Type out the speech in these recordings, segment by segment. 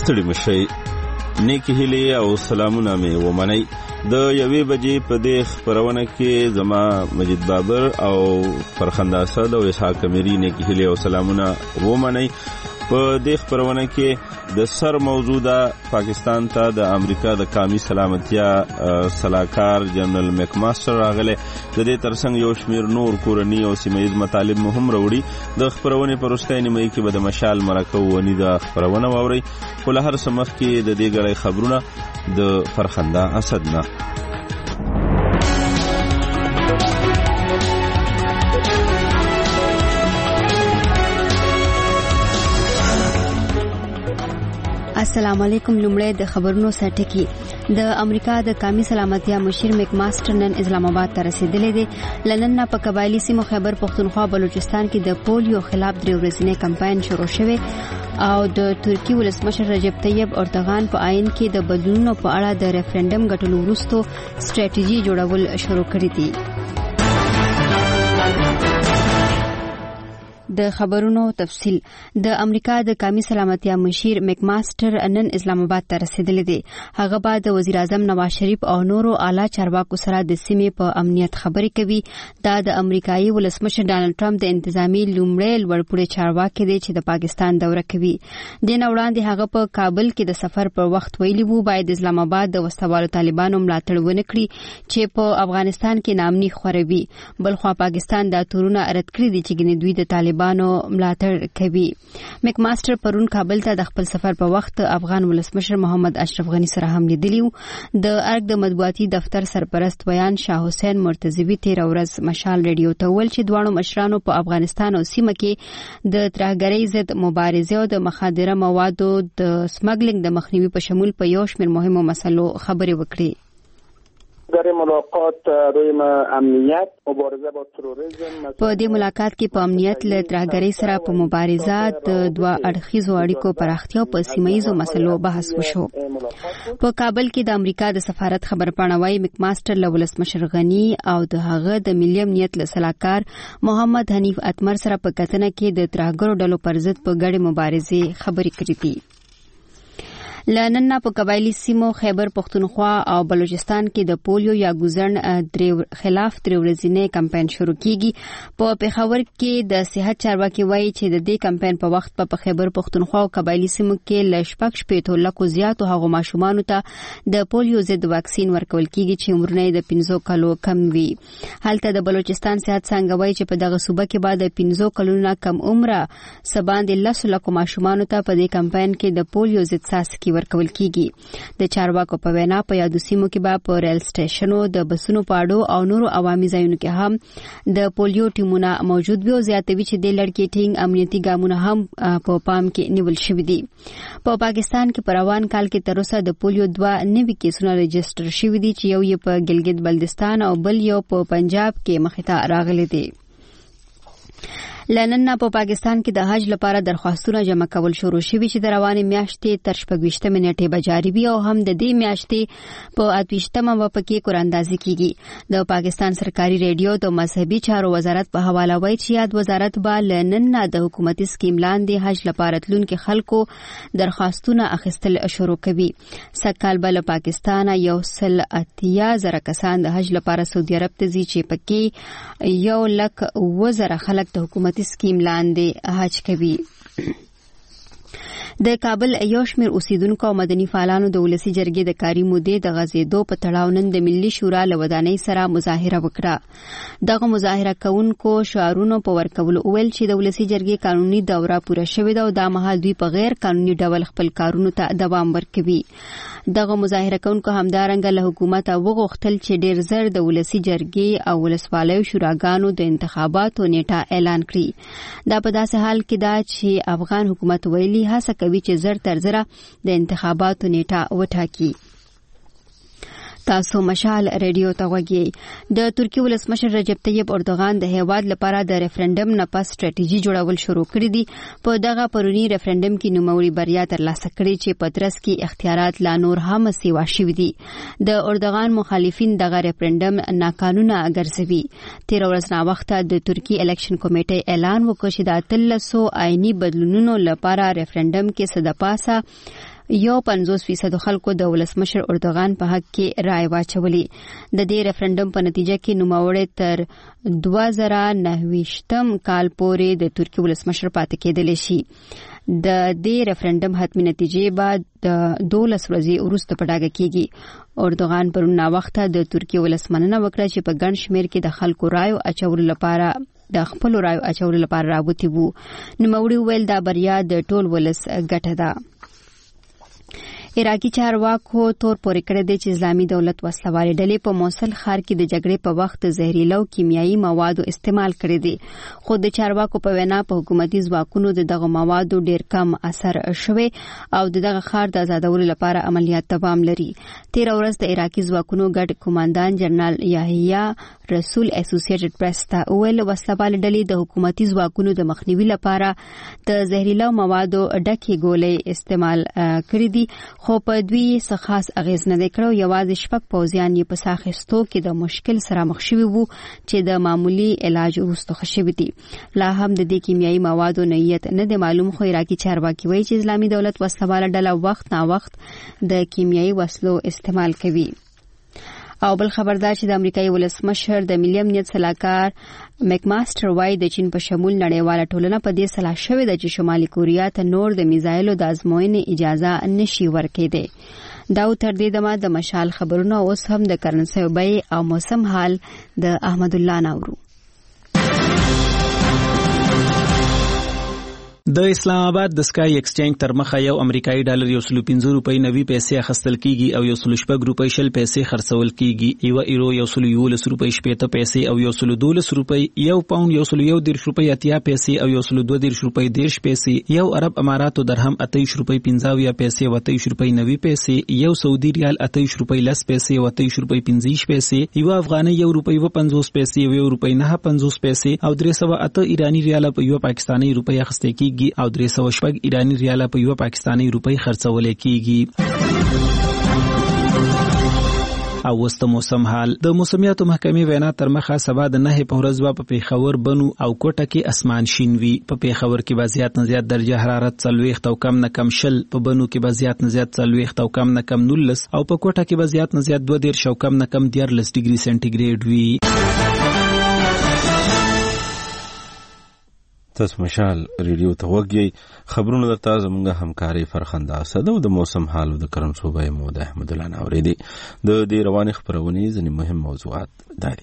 ستړي مشي. نیکی هیلې او سلامونه مې ومنئ. د 1 بجې په دې خبرونه کې زما مجید بابر او فرخنده اسد او اسحاق اميري نیکی هیلې او سلامونه ومنئ. په دې خبرونه کې د سر موضوع ده پاکستان ته د امریکا د قومي سلامتیا صلاحکار جنرال میکماستر راغله. د دې ترڅنګ یو شمیر نور کورنی او سیمایي مطالب مهم وروړي. د خبرونه پرسته نیمه کې به د مشال مرکه ونی د خبرونه ووري. خو له هر سمخ کې د دې غړي خبرونه د فرخنده اسد نه. السلام علیکم. لومړی د خبرونو سرټکی. د امریکا د قومي سلامتیا مشیر میکماستر نن اسلام آباد ته رسیدلی دی. لنن په قبایلی سیمو خیبر پختونخوا بلوچستان کې د پولیو خلاف 3 ورځنی کمپاین شروع شوی او د ترکی ولسمشر رجب طیب اردوغان په عین کې د بدلونونو په اړه د ریفرندم غټلو وروسته سټریټیجی جوړول شروع کړی دی. د خبرونو تفصیل. د امریکا د قومي سلامتیا مشیر میکماستر نن اسلام آباد ته رسیدلی دی. هغه بعد د وزیر اعظم نواز شریف او نورو اعلی چارواکو سره د سیمې په امنیت خبرې کوي. دا د امریکایي ولسمشر ډانلډ ټرمپ د انتظامی لومړی لوړپوړي چارواکي دی چې د پاکستان دوره کوي. د نن وړاندې هغه په کابل کې د سفر پر وخت ویلي وو باید اسلام آباد د وسوالو طالبانو ملاتړ ونکړي چې په افغانستان کې نامني خوروي. بلخوا پاکستان دا تورونه رد کړی دي چې ګنې دوی د طالبانو ملاتړ کوي. میکماستر پرون کابل ته د خپل سفر په وخت افغان ولسمشر محمد اشرف غنی سره هم لیدلی و. د ارګ د مطبوعاتي دفتر سرپرست بیان شاه حسین مرتضوی 13 ورځ مشال ریډیو ته ول چې دواړو مشرانو په افغانستان او سیمه کې د ترهګرۍ ضد مبارزه او د مخدره موادو د سمګلینګ د مخنیوي په شمول په یو شمېر مهمو مسلو خبرې وکړي. در ملاقات روی امنیت مبارزه با تروریسم په دې ملاقات کې په امنیت له ترهګرۍ سره په مبارزه د دوه اړخیزو اړیکو پراختیا په سیمایي مسلو بحث وشو. په کابل کې د امریکا د سفارت خبرپاڼوي میکماستر له ولسمشر غنی او د هغه د ملي امنیت له سلاکار محمد حنیف اتمر سره په کتنه کې د ترهګرو ډلو پر ضد په ګډه مبارزه خبرې کړې دي. لنن په قبایلی سیمو خیبر پختونخوا او بلوچستان کې د پولیو یا ګوزن خلاف 3 ورځنی کمپاین شروع کیږي. په پیښور کې د صحت چارواکي وایي چې د دې کمپاین په وخت په خیبر پختونخوا او قبایلی سیمو کې لشپک شپېتو لکو زیاتو هغو ماشومانو ته د پولیو ضد واکسین ورکول کیږي چې عمرونه د 15 کالو کم وي. هلته د بلوچستان صحت څنګه وایي چې په دغه صوبه کې بعد 15 کلونو کم عمره سباند 10 لکو ماشومانو ته په دې کمپاین کې د پولیو ضد څاڅکي ورکول کیږي. د چارواکو په وینا په یادو سیمو کې به په ریل سټیشنو د بسونو پاړو او نورو عوامي ځایونو کې هم د پولیو ټیمونه موجود وي او زیاتوي چې د لړکې ټینګ امنیتي ګامونه هم په پام کې نیول شوي دي. په پاکستان کې په روان کال کې تر اوسه د پولیو 2 نوي کیسونه رجسټر شوي دي چې یو یې په ګلګت بلتستان او بل یو په پنجاب کې مخې ته راغلي دي. لنن په پاکستان کې د حج لپاره درخواستونه جمع کول شروع شوي چې د روانې میاشتې تر 28 نیټې به جاري وي او هم د دې میاشتې په 28مه به پکې قراندازي کیږي. د پاکستان سرکاري ریډیو د مذهبي چارو وزارت په حواله وایي چې یاد وزارت به لنن د حکومتي سکیم لاندې حج لپاره تلونکو خلکو درخواستونه اخیستل شروع کوي. سکهال بل پاکستان 180,000 کسان د حج لپاره سعودي عرب ته ځي چې پکې 1,00,000 خلک د حکومت سکیم لاندې حج کوي. د کابل یو شمېر اوسیدونکو او مدني فعالانو د ولسی جرګې د کاري مودې د غزیدو په تړاو نن د ملي شورا له ودانۍ سره مظاهره وکړه. دغه مظاهره کوونکو شعارونو په ورکولو ویل چې د ولسی جرګې قانوني دوره پوره شوې ده او دا مهال دوی په غیر قانوني ډول خپل کارونو ته دوام ورکوي. دغه مظاهره کوونکو همدارنګه له حکومت وغوښتل چې ډیر زر د ولسی جرګې او ولسوالیو شوراګانو د انتخاباتو نیټه اعلان کړي. دا په داسې حال کې ده چې افغان حکومت ویلي هڅه کوي چې زر تر زره د انتخاباتو نیټه وټاکي. تاسو مشال ریډیو ته وګورئ. د ترکی ولسمشر رجب طیب اردوغان د هیواد لپاره د ریفرندم نه پس سټریټیجی جوړول شروع کړی دي. په دغه پرونی ریفرندم کې نوموړي بریا ترلاسه کړې چې په ترڅ کې اختیارات لا نور هم سیوا شوي دي. د اردوغان مخالفین دغه ریفرندم ناقانونه ګرځوي. 13 ورځې نه وخته د ترکی الیکشن کمیټې اعلان وکړ چې د 1300 آئینی بدلونونو لپاره ریفرندم کې صدپاسه 51% خلکو د ولسمشر اردوغان په حق کې رائے واچولې. د دې ریفرندم په نتیجه کې نوموړی تر 2029 کال پورې د ترکیې ولسمشر پاتې کېدلی شي. د دې ریفرندم حتمی نتیجې بعد 12 ورځې وروسته په ډاګه کېږي. اردوغان پرون وخت د ترکیې ولسمنه وکړه چې په ګڼ شمېر کې د خلکو رائے اچولو لپاره راوتی وو. نوموړي وویل دا بریا د ټول ولس ګټه ده. عراقي چارواکو تور پورې کړی دی چې اسلامي دولت وسلوالې ډلې په موصل ښار کې د جګړې په وخت زهريلو کیمیاوي موادو استعمال کړی دي. خو د چارواکو په وینا په حکومتي ځواکونو دغه موادو ډیر کم اثر شوی او دغه ښار د آزادولو لپاره عملیات دوام لري. 13 ورځ د عراقي ځواکونو ګډ کمانډان جنرال یحیی رسول اسوسییټډ پریس ته ویل وسلوالې ډلې د حکومتي ځواکونو د مخنیوي لپاره د زهريلو موادو ډکې ګولۍ استعمال کړې دي، خو په دوی څه خاص اغیز نه وکړو. یوازې شپږ پوځیان یې په ساخستو کې د مشکل سره مخ شوي وو چې د معمولی علاج وروسته ښه شوي دي. لا هم د دې کیمیاوي موادو نوعیت نه دی معلوم، خو عراقي چارواکي وایي چې اسلامي دولت وسلواله ډله وخت نا وخت د کیمیاوي وسلو استعمال کوي. او بل خبردار چې د امریکایي ولسمشر د ملي امنیت سلاکار میکماستر وایي د چین په شمول نړیواله ټولنه په دې صلاح شوې ده چې شمالي کوریا ته نور د میزایلو د ازموینې اجازه نشي ورکړي. دا تر دې دمه د مشال خبرونه اوس هم د کرنسي بیې او موسم حال د احمد الله ناورو. د اسلام آباد د سکای ایکسچینج تر مخه یو امریکایي ډالر 115 روپۍ نوي پیسې اخیستل کیږي او 116 روپۍ شل پیسې خرڅول کیږي. یو ایرو 111 روپۍ 80 پیسې او 112 روپۍ، یو پاوند 110 روپۍ 80 پیسې او 112 روپۍ 10 پیسې، یو عرب اماراتو درهم 28 روپۍ 50 پیسې او 28 روپۍ 90 پیسې، یو سعودي ریال 28 روپۍ 10 پیسې او 28 روپۍ 50 پیسې، یو افغاني 1 روپۍ 50 پیسې او 1 روپۍ 950 پیسې او 308 ایرانی ریال په یو پاکستانی روپۍ اخیستل کیږي او 306 ایرانی ریال په یو پاکستانی روپۍ خرڅول کیږي. او وسط موسم حال. د موسمیاتو محکمې وینا تر مخه سبا د 9 په ورځ په پیښور، بنو او کوټه کې اسمان شین وي. په پیښور کې به زیات نه زیات درجه حرارت 40 او کم نه کم 0، په بنو کې به زیات نه زیات 40 او کم نه کم 19 او په کوټه کې به زیات نه زیات 12 او کم نه کم 13 ډیګري سنټیګریډ وي. تاسو مشال ریډیو ته وګورئ. خبرونه د تاسو موږ همکاري فرخنده اسد او د موسم حال او د کرم صوبې مو د احمد الله ناوري دي. د دې رواني خبرونه ځنې مهم موضوعات دي.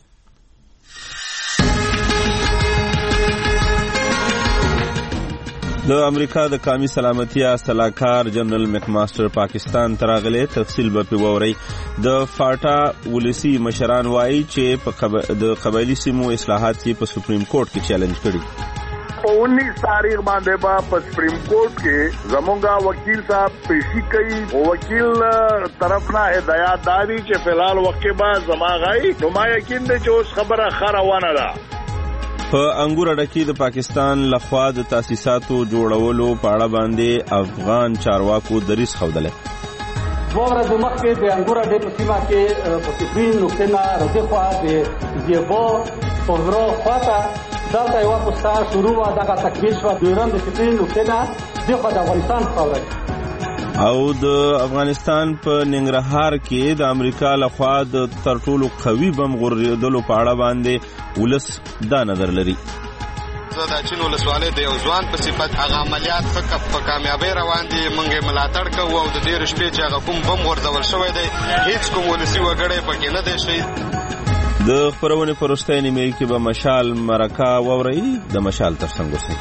د امریکا د قومي سلامتیا سلاکار جنرال میکماستر پاکستان تراغله تفصیل به پیووري. د فاټا ولسی مشران وایي چې د قبایلی سیمو اصلاحات په سپریم کورټ کې چیلنج کړي. 19 तारीख باندې با په سپریم کورټ کې زمونږه وکیل صاحب پیشي کوي. وکیل طرف نه هدایت داري چې فلال وخت کې با زماغای نو ما یقین دي چې اوس خبره خروانه ده. په انګور اډکی د پاکستان لخوا د تاسیساتو جوړولو په اړه باندې افغان چارواکو دریس خوده. ورځ مخکې د انګور اډې په سیمه کې په تفصیل نقطه نه راځخوا د یبو پورو خواته دا یو پستا شروع وا دغه تکمیل شو. دوران د تفصیل نقطه نه د افغانستان خاورې او د افغانستان په ننګرهار کې د امریکا لخوا د تر ټولو قوي بم غورځېدلو په اړه باندې ولس دا نظر لري. دا چین ولسوالۍ د یو ځوان په صفت هغه عملیات په کامیابی روان دي. موږ ملاتړ کوو او د دې رشپې چې هغه کوم بم غورځول شوی دی هیڅ کوم ولسي وګړی پکې نه دی شهید. د خبرونه پرسته نیمه کې به مشال مرکه ووري. د مشال ترڅنګ اوسئ.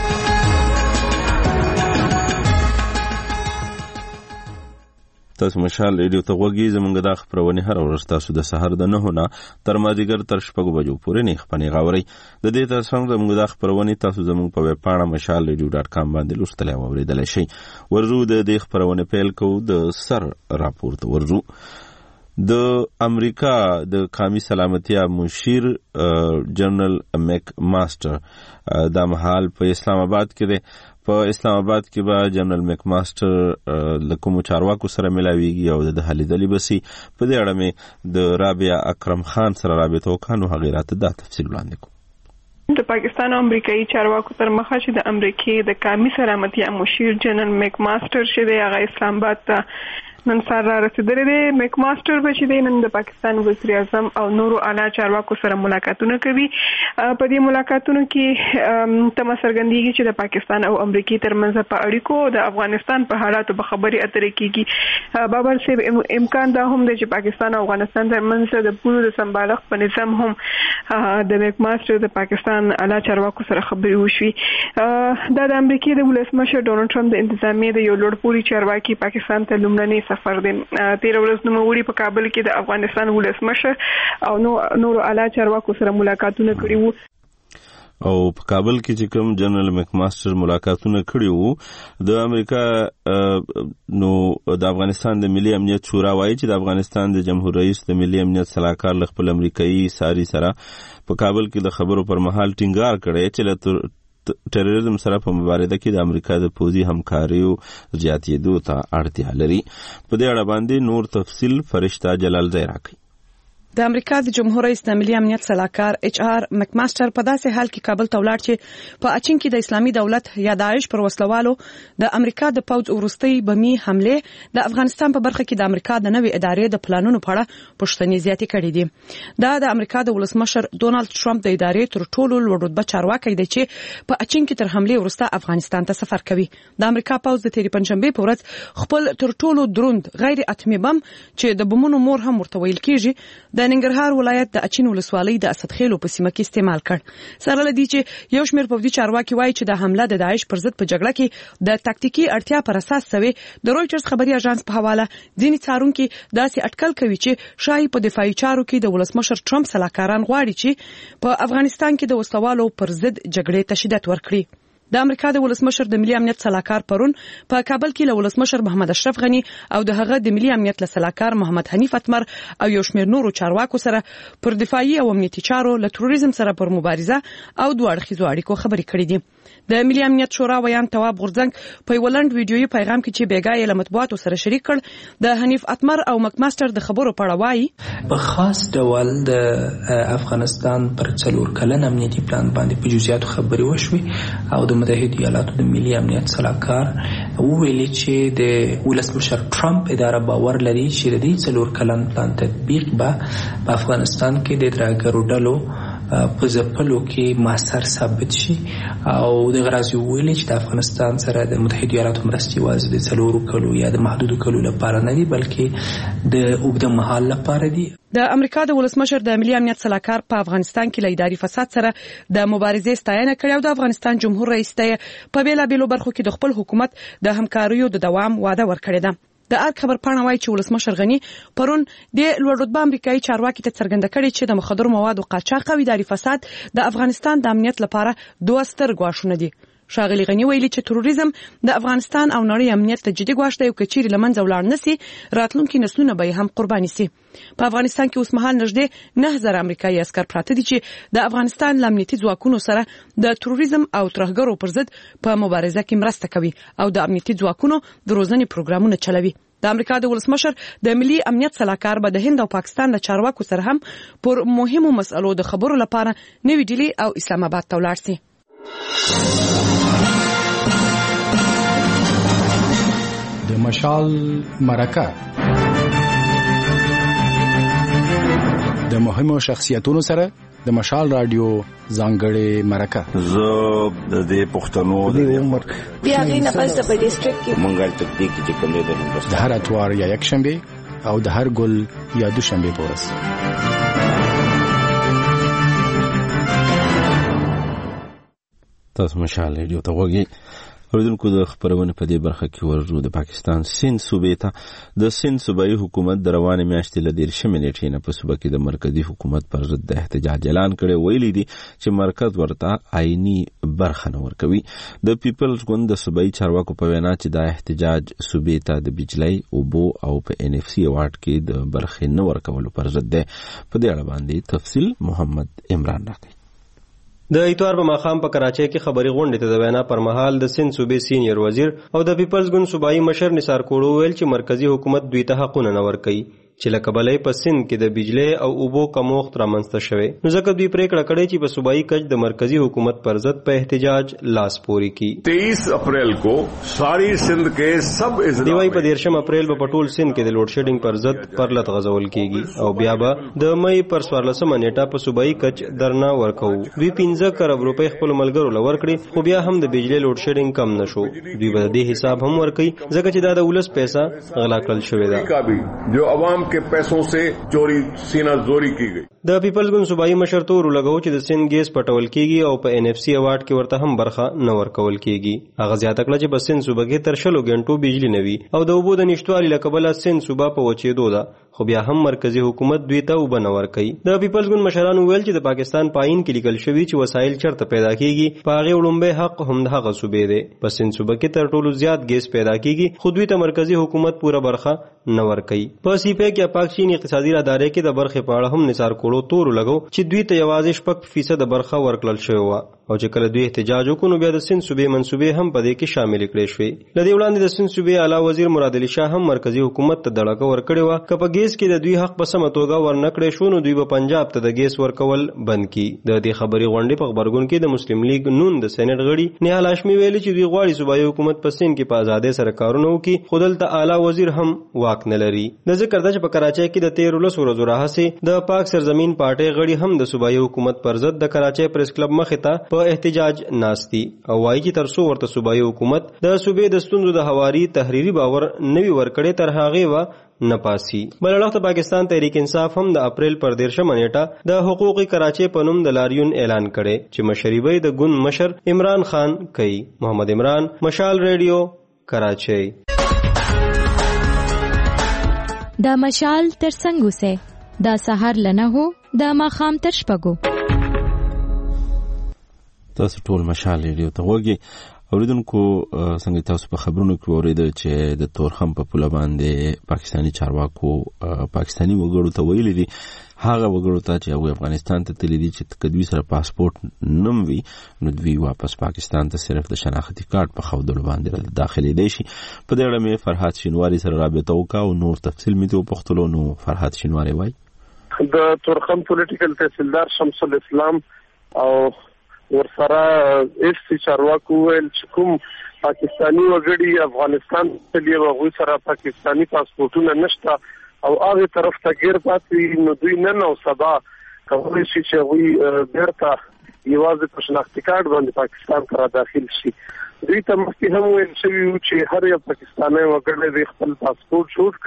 تاسو مشال ریډیو ته وګورئ. زمونږ د خبرونه هر ورځ تاسو د سحر د 9 نه تر مازیګر تر 6 بجو پورې نه خپنې غاوري. د دې ترڅنګ زمونږ د خبرونه تاسو زمونږ په ویب پاڼه mashalradio.com باندې لوستلای او اوریدلای شئ. ورزو د دې خبرونه پیل کوو. د سر راپورته ورزو. د امریکا د قومي سلامتیا مشیر جنرال میک ماستر د مهال په اسلام آباد کې دی. په اسلام آباد کې به جنرال میک ماستر لکه چارواکو سره ملاویږي او د هلیدلې بسی. په دې اړه مې د رابعه اکرم خان سره رابطه وکړو. هغه راته دا تفصیل وړاندې کړ. د پاکستان او امریکایي چارواکو تر مخه چې د امریکای د قومي سلامتي مشیر جنرال میک ماستر چې د هغه اسلام آباد ته نن سهار را رسیدلی دی. میک ماستر به چې دی نن د پاکستان وزیر اعظم او نورو اعلی چارواکو سره ملاقاتونه کوي. په دې ملاقاتونو کې تمه څرګندېږي چې د پاکستان او امریکای ترمنځ په اړیکو د افغانستان په حالاتو به خبرې اترې کیږي. بابر صاحب امکان دا هم دی چې پاکستان او افغانستان ترمنځ د پولو د سمبالښت په نظام هم د میک ماستر د پاکستان اعلی چارواکو سره خبرې وشوي. دا د امریکای د ولسمشر ډونالډ ټرمپ د انتظامیې د یو لوړپوړي چارواکي پاکستان ته لومړنی سفر دی. 13 ورځې نوموړي په کابل کې د افغانستان ولسمشر او نورو اعلی چارواکو سره ملاقاتونه کړي وو. او په کابل کې چې کوم جنرال میک ماستر ملاقاتونه کړي وو د امریکا نو د افغانستان د ملي امنیت شورا وایي چې د افغانستان د جمهور رئیس د ملي امنیت صلاحکار له خپل امریکایي ساري سره په کابل کې د خبرو پر مهال ټینګار کړی چې له ټیرریزم سره په مبارزه کې د امریکا د پوځي همکاریو زیاتېدو ته اړتیا لري. په دې اړه باندې نور تفصیل فرشته جلال زی راکړي. د امریکا د جمهور رئیس د ملي امنیت صلاحکار ایچ آر میک ماستر په داسې حال کې کابل ته ولاړ چې په اچین کې د اسلامي دولت یا داعش پر وسلوالو د امریکا د پوځ وروستۍ بمي حمله د افغانستان په برخه کې د امریکا د نوې ادارې د پلانونو په اړه پوښتنې زیاتې کړې دي. دا د امریکا د ولسمشر ډونالډ ټرمپ د ادارې تر ټولو لوړ رتبه چارواکي دی چې په اچین کې تر حمله وروسته افغانستان ته سفر کوي. د امریکا پوځ د تیرې پنځشنبه په ورځ خپل تر ټولو دروند غیر اتمی بم چې د بمونو مور هم ورته ویل کیږي د ننګرهار ولایت د اچین ولسوالۍ د اسدخیلو په سیمه کې استعمال کړ. سره لدی چې یو شمېر پوځي چارواکي وایي چې د حمله د داعش پر ضد په جګړه کې د تاکتیکي اړتیا پر اساس شوی. د رويټرز خبري اژانس په حواله ځینې څارونکي داسې اټکل کوي چې شاهي په دفاعي چارو کې د ولسمشر ټرمپ سلاکاران غواړي چې په افغانستان کې د وسلوالو پر ضد جګړې ته شدت ورکړي. د امریکا د ولسمشر د ملي امنیت صلاحکار پرون په کابل کې له ولسمشر محمد اشرف غنی او د هغه د ملي امنیت صلاحکار محمد حنیف اتمر او یو شمېر نورو چارواکو سره پر دفاعي او امنیتي چارو له تروریزم سره پر مبارزه او دوه اړخیزو اړیکو خبرې کړې دي. د ملي امنیت شورا ویان تواب غورځنګ په ولند ویډیويي پیغام کې چې بیګای له مطبوعاتو سره شریک کړ د حنیف اتمر او مک ماستر د خبرو په اړه وایي په خاص ډول د افغانستان پر 4 کلن امنیتي پلان باندې په جزئیاتو خبرې وشوي او د متحده ایالاتو د ملي امنیت صلاحکار وویل چې د ولسمشر ټرمپ اداره باور لري چې د دې 4 کلن پلان تطبیق به افغانستان کې د درګرو ډلو په ځپلو کې مؤثر ثابت شي او د غرض ویلي چې د افغانستان سره د متحده ایالاتو مرستې وازه د 4 کلو یا د محدودو کلو لپاره نه دي بلکې د اوږده مهال لپاره دي. د امریکا د ولسمشر د ملي امنیت صلاحکار په افغانستان کې له اداري فساد سره د مبارزې ستاینه کړې او د افغانستان جمهور رئیس ته په بیلابیلو برخو کې د خپل حکومت د همکاریو د دوام وعده ورکړې ده. د ارګ خبر پاڼه وایي چې ولسمشر غنی پرون د لوړ رتبه امریکایي چارواکي ته څرګنده کړې چې د مخدر موادو قاچاق او اداري فساد د افغانستان د امنیت لپاره دوه ستر ګواښونه دي. ښاغلي غنی ویلي چې تروریزم د افغانستان او نړۍ امنیت ته جدي ګواښ دی او که چیرې له منځه ولاړ نشي راتلونکي نسلونه به هم قرباني شي. په افغانستان کې اوس مهال نږدې 9000 امریکایي عسکر پراته دي چې د افغانستان له امنیتي ځواکونو سره د تروریزم او ترهګرو پر ضد په مبارزه کې مرسته کوي او د امنیتي ځواکونو د روزنې پروګرامونه چلوي. د امریکا د ولسمشر د ملي امنیت صلاحکار به د هند او پاکستان د چارواکو سره هم پر مهمو مسلو د خبرو لپاره نوې ډیلی او اسلام آباد ته ولاړ شي. د مشال مرکه د مهمو شخصیتونو سره د مشال رادیو ځانګړې مرکه زه د دې پښتنو د عمر بیا غي نه پس په ډیسټریکټ کې مونږه تطبیق چې کوم د هندوستان د هر اتوار یا یک شنبه او د هر ګل یا دوشنبه په ورځ تاسو مشال رادیو ته وګورئ. اوریدونکو د خبرونه په دې برخه کې ورجو د پاکستان سند صوبې ته د سند صوبایي حکومت د روانې میاشتې له 13 نیټې نه په صوبه کې د مرکزی حکومت پر ضد د احتجاج اعلان کړی. ویلي دي چې مرکز ورته آئینی برخه نه ورکوي. د پیپلز ګوند د صوبایي چارواکو په وینا چې دا احتجاج صوبې ته د بجلی اوبو او په NFC ایوارډ کې د برخې نه ورکولو پر ضد دی. په دې اړه باندې تفصیل محمد عمران راکړي. د اتوار په ماښام په کراچۍ کې خبري غونډې ته د وینا پر مهال د سند صوبې سینیئر وزیر او د پیپلز ګوند صوبایي مشر نثار کوړو ویل چې مرکزی حکومت دوی ته حقونه نه ورکوي. چې لکه بلې په سند کې د بجلی او اوبو کموخت رامنځته شوی. نو ځکه دوی پریکړه کړې چې په صوبایي کچ د مرکزی حکومت پر ضد په احتجاج لاس پوري کی. 23 اپریل کو ساری سندھ کے سب اضلاع دی په 13 اپریل په ټول سند کې د لوډ شیډینګ پر ضد پرلط غزول کیږي او بیا به د مې پر 14 نیټه په صوبایي کچ درنا ورکو. دوی 15 کروڑ روپۍ خپل ملګرو لور کړې خو بیا هم د بجلی لوډ شیډینګ کم نشو. دوی به د حساب هم ورکړي ځکه چې دا د ولس پیسې غلا کړل شوې ده جو عوام کے پیسوں سے چوری سینہ زوری کی گئی. د پیپلز ګوند صوبایي مشر تور لګاو چې د سند ګیس پټول کیږي او په NFC اوارډ کې ورته هم برخه نه ورکول کیږي. هغه زیاته کړه چې په سند صوبه کې تر 20 غنټو بجلی نه وي او د اوبو د نشټوالي لکبله سند صوبه په وچېدو ده خو بیا هم مرکزی حکومت دوی ته اوبه نه ورکوي. د پیپلز ګوند مشرانو ویل چې د پاکستان پاین کې لیکل شوی چې وسایل چرته پیدا کیږي په هغه وړاندې حق هم د هغه صوبې دی. په سند صوبه کې تر ټولو زیات ګیس پیدا کیږي خو دوی ته مرکزی حکومت پوره برخه نه ورکوي. په CPEC یا پاک چین اقتصادي ادارې کې د برخې په اړه هم نثار کولو تور لګو چې دوی ته یوازې 6% برخه ورکړل شوی و او چې کله دوی احتجاج وکړو بیا د سند صوبې منصوبې هم په دې کې شامل کړي شوې. لدی وړاندې د سند صوبې اعلی وزیر مراد علي شاه هم مرکزی حکومت ته دړه ورکړې و چې په ګیس کې د دوی حق په سمه توګه ورنکړې شو نو دوی به پنجاب ته د ګیس ورکول بند کړي. د دې خبري غونډې په خبرګون کې د مسلم لیگ نون د سېنات غړي نهال هاشمي ویلي چې دوی غواړي صوبایي حکومت په سند کې په آزادۍ سره کارونه وکړي خو دلته اعلی وزیر هم واک نه لري. د ذکر ده چې په کراچۍ کې د 13 ورځو راهیسې د پاک سرزمین پارټي غړي هم د صوبایي حکومت پر ضد د کراچۍ پریس کلب مخې ته په احتجاج ناستی او وايي چې تر څو ورته صوبایي حکومت د صوبې د ستونزو د حواري تحریری باور نوي ورکړې تر هغه و نه پاسي. بل وخت پاکستان تحریک انصاف هم د اپریل پر 13 نیټه د حقوقي کراچۍ په نوم د لاریون اعلان کړي چې مشربي د ګوند مشر عمران خان کوي. محمد عمران، مشال ریډیو، کراچۍ. دا مشال تر څنګه سه دا سحر لنه هو دا ماخام تر شپګو. تاسو ټول مشال ریډیو ته وګورئ. اوریدونکو څنګه تاسو په خبرونو کې اوریدل چې د تورخم په پوله باندې پاکستانی چارواکو پاکستانی وګړو ته ویلي دي هغه وګړو ته چې هغه افغانستان ته تللی دي چې کدوې سره پاسپورت نم وي نو دوی واپس پاکستان ته صرف د شناختی کارت په خودلو باندې داخلي دي شي. په دې اړه مې فرحات شینواری سره رابطه وکړه او نور تفصیل مې ته پوښتلو. نو فرحات شینواری وایي د تورخم پولیټیکل تحصیلدار شمس الاسلام او ورسره ایسي چارواکو ویل چې کوم پاکستانی وګړي افغانستان ته دی هغه سره پاکستانی پاسپورتونه نشته او هغه طرف ته غیر پاتې نو دوی نن او سبا کولی شي چې وی بیرته یوازې په شناختی کارت باندې پاکستان ته داخل شي. دوی ته مخکې هم ویل شوي چې هر یو پاکستانی وګړی خپل پاسپورت شوټ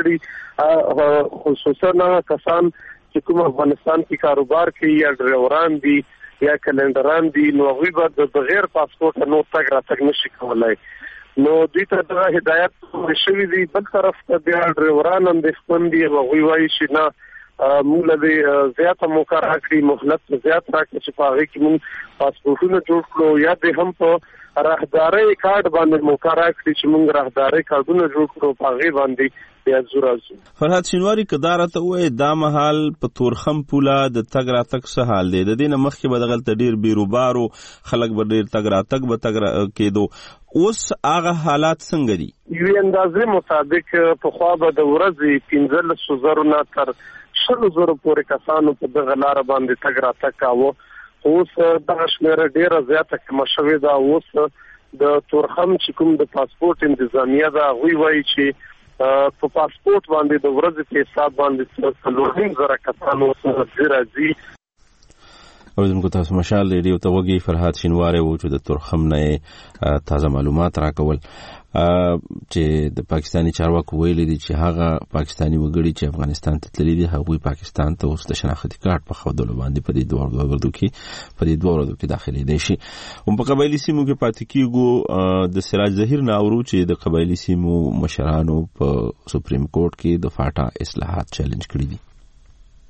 کړي خصوصا هغه کسان چې کوم افغانستان کې کاروبار کوي یا ډرایوران دي یا کلندران دي نو هغوی به د بغیر پاسپورت نور تګ راتګ نشي کولی. نو دوی ته دا هدایت شوي دي. بل طرف ته بیا ډرایوران اندېښمن دي هغوی وایي چې نه موږ له زیاته موقع راکړي مهلت زیات راکړي چې په هغې کې موږ پاسپورټونه جوړ کړو یا د هم په راهدارۍ کارت باندې موقع راکړي چې موږ راهدارۍ کارتونه جوړ کړو په هغې باندې فرحات شینواری کدار ته وې دا مهال په تورخم پوله د تګ راتګ څه حال دی؟ د دې نه مخکې به دغلته ډیر بیروبارو خلک به ډیر تګ راتګ به تګ کېدو، اوس هغه حالات څنګه دي؟ یوې اندازې مطابق پخوا به د ورځې 15,000 نه تر 100,000 پورې کسانو په دغه لاره باندې تګ راتګ کاوه. اوس دغه شمېره ډیره زیاته کمه شوې ده. اوس د تورخم چې کوم د پاسپورت انتظامیه ده هغوی وایي چې په پاسپورت باندې د ورځې په حساب باندې 4,000 کسانو سره راځي. اوریدونکو تاسو مشال ریډیو ته وګورئ. فرحات شینواری وو چې د تورخم نه تازه معلومات راکول چې د پاکستانی چارواکو ویلي دي چې هغه پاکستانی وګړي چې افغانستان ته تللي دي هغوی پاکستان ته اوس د شناختی کارت په ښودلو باندې په دې دوه ورځو کې داخلېدی شي. هم په قبایلي سیمو کې پاتې کېږو. د سراج ظهیر نه اورو چې د قبایلي سیمو مشرانو په سپریم کورټ کې د فاټا اصلاحات چیلنج کړي دي.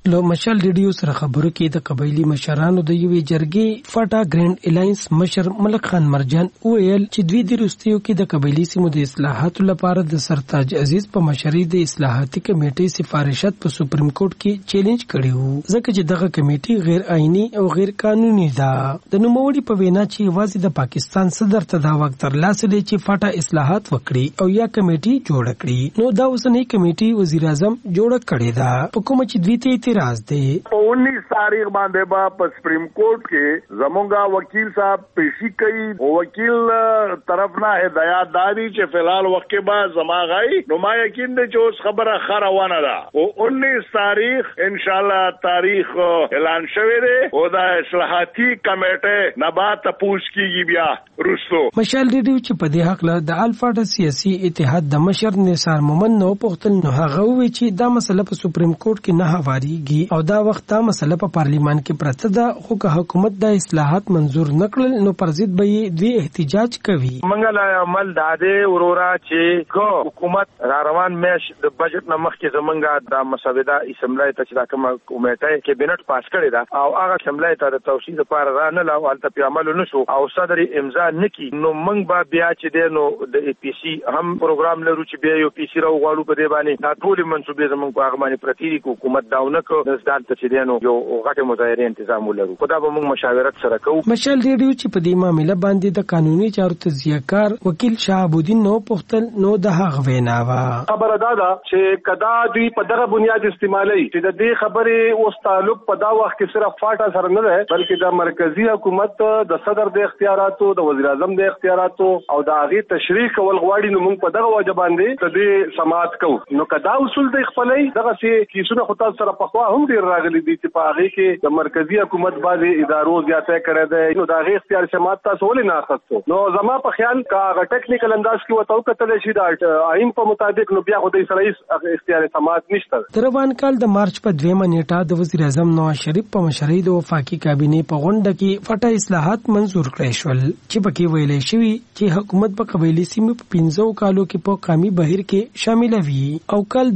له مشال ریډیو سره خبرو کې د قبایلی مشرانو د یوې جرګې فاټا ګرینډ الاینس مشر ملک خان مرجان ویل چې دوی د روستیو کې د قبایلی سیمو د اصلاحاتو لپاره د سرتاج عزیز په مشرۍ د اصلاحاتي کمیټې سفارشات په سپریم کورټ کې چیلنج کړی وو ځکه چې دغه کمیټې غیر آئینی او غیر قانوني ده. د نوموړي په وینا چې یوازې د پاکستان صدر ته دا وخت ترلاسه دی چې فاټا اصلاحات وکړي او یا کمیټې جوړ کړي. نو دا اوسنۍ کمیټې وزیر اعظم جوړ کړی دا په کوم چې دوی ته اعتراض دی. 19 تاریخ باندې با په سپریم کورټ کې زمونږ وکیل صاحب پیشي کوي او وکیل طرف نه هدایت دادي چې فلحال وخت کې بعد زما غي نو ما یقین دی چې اوس خبره خروانه ده او 19 تاریخ ان شاء الله تاریخ اعلان شوی دی او دا اصلاحاتي کمیټه نه بعد تپوس کیږي بیا رسو. مشال ریډیو چې په دې حق له د الفاډا سیاسي اتحاد د مشر نثار مومن نو پختل نو هغه وی چې دا مسله په سپریم کورټ کې نه هواريږي او دا وخت دا مسله په پارلیمان کې پرته ده خو که حکومت د اصلاحات منزور نکړل نو پر ضد به دوی احتجاج کوي. منګل عمل داده ورورا چې کو حکومت را روان مېش د بجټ نه مخکې زمونږه د مسوده اسمبلی ته چې کومه کمیټه کې بنټ پاس کړی دا او هغه اسمبلی ته د توشید لپاره را نه لاو الته په عمل نشو او صدر امضا نکي نو موږ به بیا چې دینو د ای پی سی هم پروګرام لرو چې بیا یو پی سی راو غواړو په دې باندې دا ټول منسوبې زمونږ په هغه باندې پرتی دي حکومت داونه کو د ځان ته چې دینو یو غټه مظاهره تنظیم ولرو خدا به موږ مشاورت سره کوو. مشال ریډیو چې په دې معاملې باندې د قانوني چارو تزیهکار وکیل شهاب الدین نو پختل نو د هغه وینا وا خبره ده چې کدا دوی په دغه بنیاد استعمالي چې د دې خبرې اوس تعلق په دا وخت کې صرف فاټا سره نه ده بلکې د مرکزی حکومت د صدر د اختیاراتو د وزیر اعظم د اختیاراتو او د هغه تشریح کول غواړي نو موږ په دغه وجه باندې د دې سماعت کوو. نو کدا اصول د خپلې دغه چې کیسونه خو تاسو سره په خوا هم ډیر راغلي دي چې په هغه کې د مرکزی حکومت باندې ادارو زیاته کړی دی نو دا غي اختیار سماعت تاسو ولې نه اخستو. نو زما په خیال کا ټیکنیکل انداز کې وتاو کتل شي دا آئین په مطابق نو بیا خو د اسرائیل اختیار سماعت نشته. روان کال د مارچ په 2 نیټه د وزیر اعظم نواز شریف په مشرۍ د وفاقي کابینې په غونډه کې فاټا اصلاحات منزور کړی شول چې پکې ویلې شوی چې حکومت په قبایلی سیمو په 15 کالو کې په قومي بهیر کې شامل وي او کال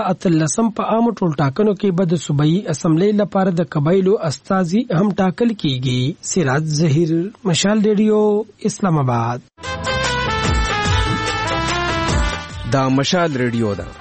2013 په عام ټولټاکنو کې به د صوبایي اسمبلی لپاره د قبایلو استازي هم ټاکل کیږي. سراج ظهیر مشال ریډیو اسلام آباد. دا مشال ریډیو ده.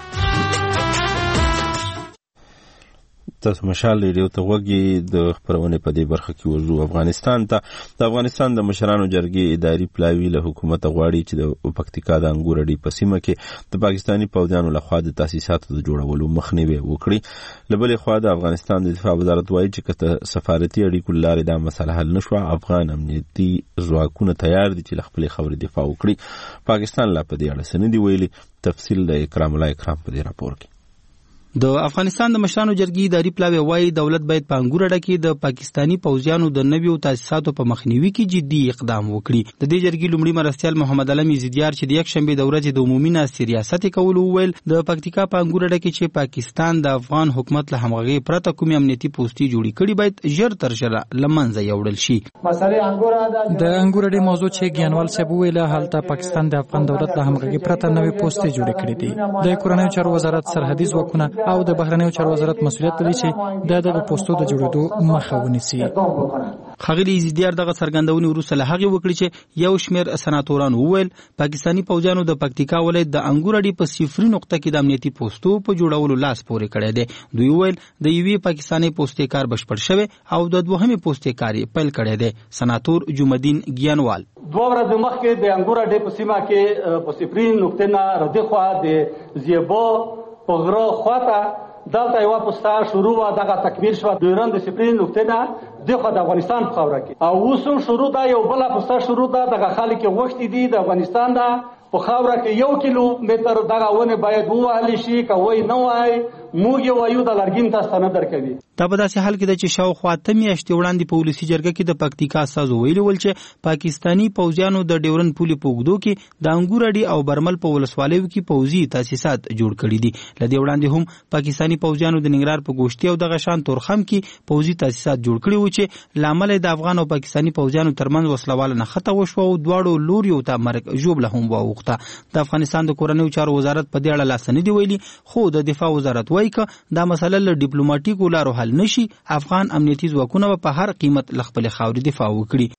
تاسو مشال ریډیو ته وګورئ. د خبرونه په دې برخه کې وضو افغانستان ته د افغانستان د مشرانو جرګې اداري پلاوی له حکومت غواړي چې د پکتیکا د انګور اډې په سیمه کې د پاکستانی پوځیانو لخوا د تاسیساتو د جوړولو مخنیوي وکړي. لبلې خوا د افغانستان د دفاع وزارت وایي چې کته سفارتي اړیکو لارې دا مسله حل نشو افغان امنیتي ځواکونه تیار دي چې خپل خبرې دفاع وکړي. پاکستان لا په دې اړه څه نه دی ویلي. تفصیل د اکرام الله اکرام په دې راپور کې. د افغانستان د مشرانو جرګې اداري پلاوی وایي دولت باید په انګور اډه کې د پاکستانی پوځیانو د نویو تاسیساتو په مخنیوي کې جدي اقدام وکړي. د دې جرګې لومړي مرستیال محمد علم یزیدیار چې د یک شنبه د ورځې د عمومي ناستې ریاست کول وویل د پکتیکا په انګور اډه کې چې پاکستان د افغان حکومت له همغږي پرته کومي امنیتي پوسټي جوړې کړي باید ژر تر ژره لمنځه یوړل شي. د انګور اډې موضوع چې ګیانوال صاحب ویله حالت پاکستان د افغان دولت له همغږي پرته نوې پوسټي جوړې کړې دي. د کورنیو چارو وزارت سرحدي ځواکونه او د بهرنیو چارو وزارت مسؤلیت لري چې د پوسټو د جوړېدو مخه ونیسي. ښاغلي یزیدیار دغه څرګندونې وروسته له هغې وکړي چې یو شمېر سناتوران وویل پاکستاني پوځیانو د پکتیکا ولایت د انګور اډې په صفري نقطه کې د امنیتي پوسټو په جوړولو لاس پورې کړی دی. دوی وویل د یوې پاکستاني پوسټې کار بشپړ شوی او د دوهمې پوسټې کار یې پیل کړی دی. سناتور جمعالدین ګیانوال 2 ورځې مخکې د انګور اډې په سیمه کې په صفري نقطې نه ردی خوا د زیبو په غره خواته دلته یو پوسټا شروع و دغه تکمیل شو د ایران د سپرین نقطه نه دغه د افغانستان په خاوره کې او اوس شروع دا یو بل پوسټا شروع دا دغه خلک وخت دي د افغانستان دا په خاوره کې 1 کیلومتر دغه ونه باید ووهل شي کوي نه وای موږ یو وایو د لرګین تاسو نه درکوي. دا په داسې حال کې د چې شاوخوا ته میاشتې وړاندې په ولسي جرګه کې د پکتیکا استازو ویلي ول چې پاکستانی پوځیانو د ډیورن پولې په اوږدو کې د انګور اډې او برمل په ولسوالیو کې پوځي تاسیسات جوړ کړي دي. له دې وړاندې هم پاکستانی پوځیانو د ننګرهار په ګوشتي او دغه شان تورخم کې پوځي تاسیسات جوړ کړي و چې لامل د افغان او پاکستانی پوځیانو ترمنځ وسلواله نه خطه وشو او دواړو لوريو ته مرګ ژوبله هم واوښته. د افغانستان د کورنیو چارو وزارت په دې اړه لاس نه دی ویلي خو د دفاع وزارت وایي که دا مسله له ډیپلوماټیکو لارو حل نشي، افغان امنیتي ځواکونه به په هر قیمت له خپلې خاورې دفاع وکړي.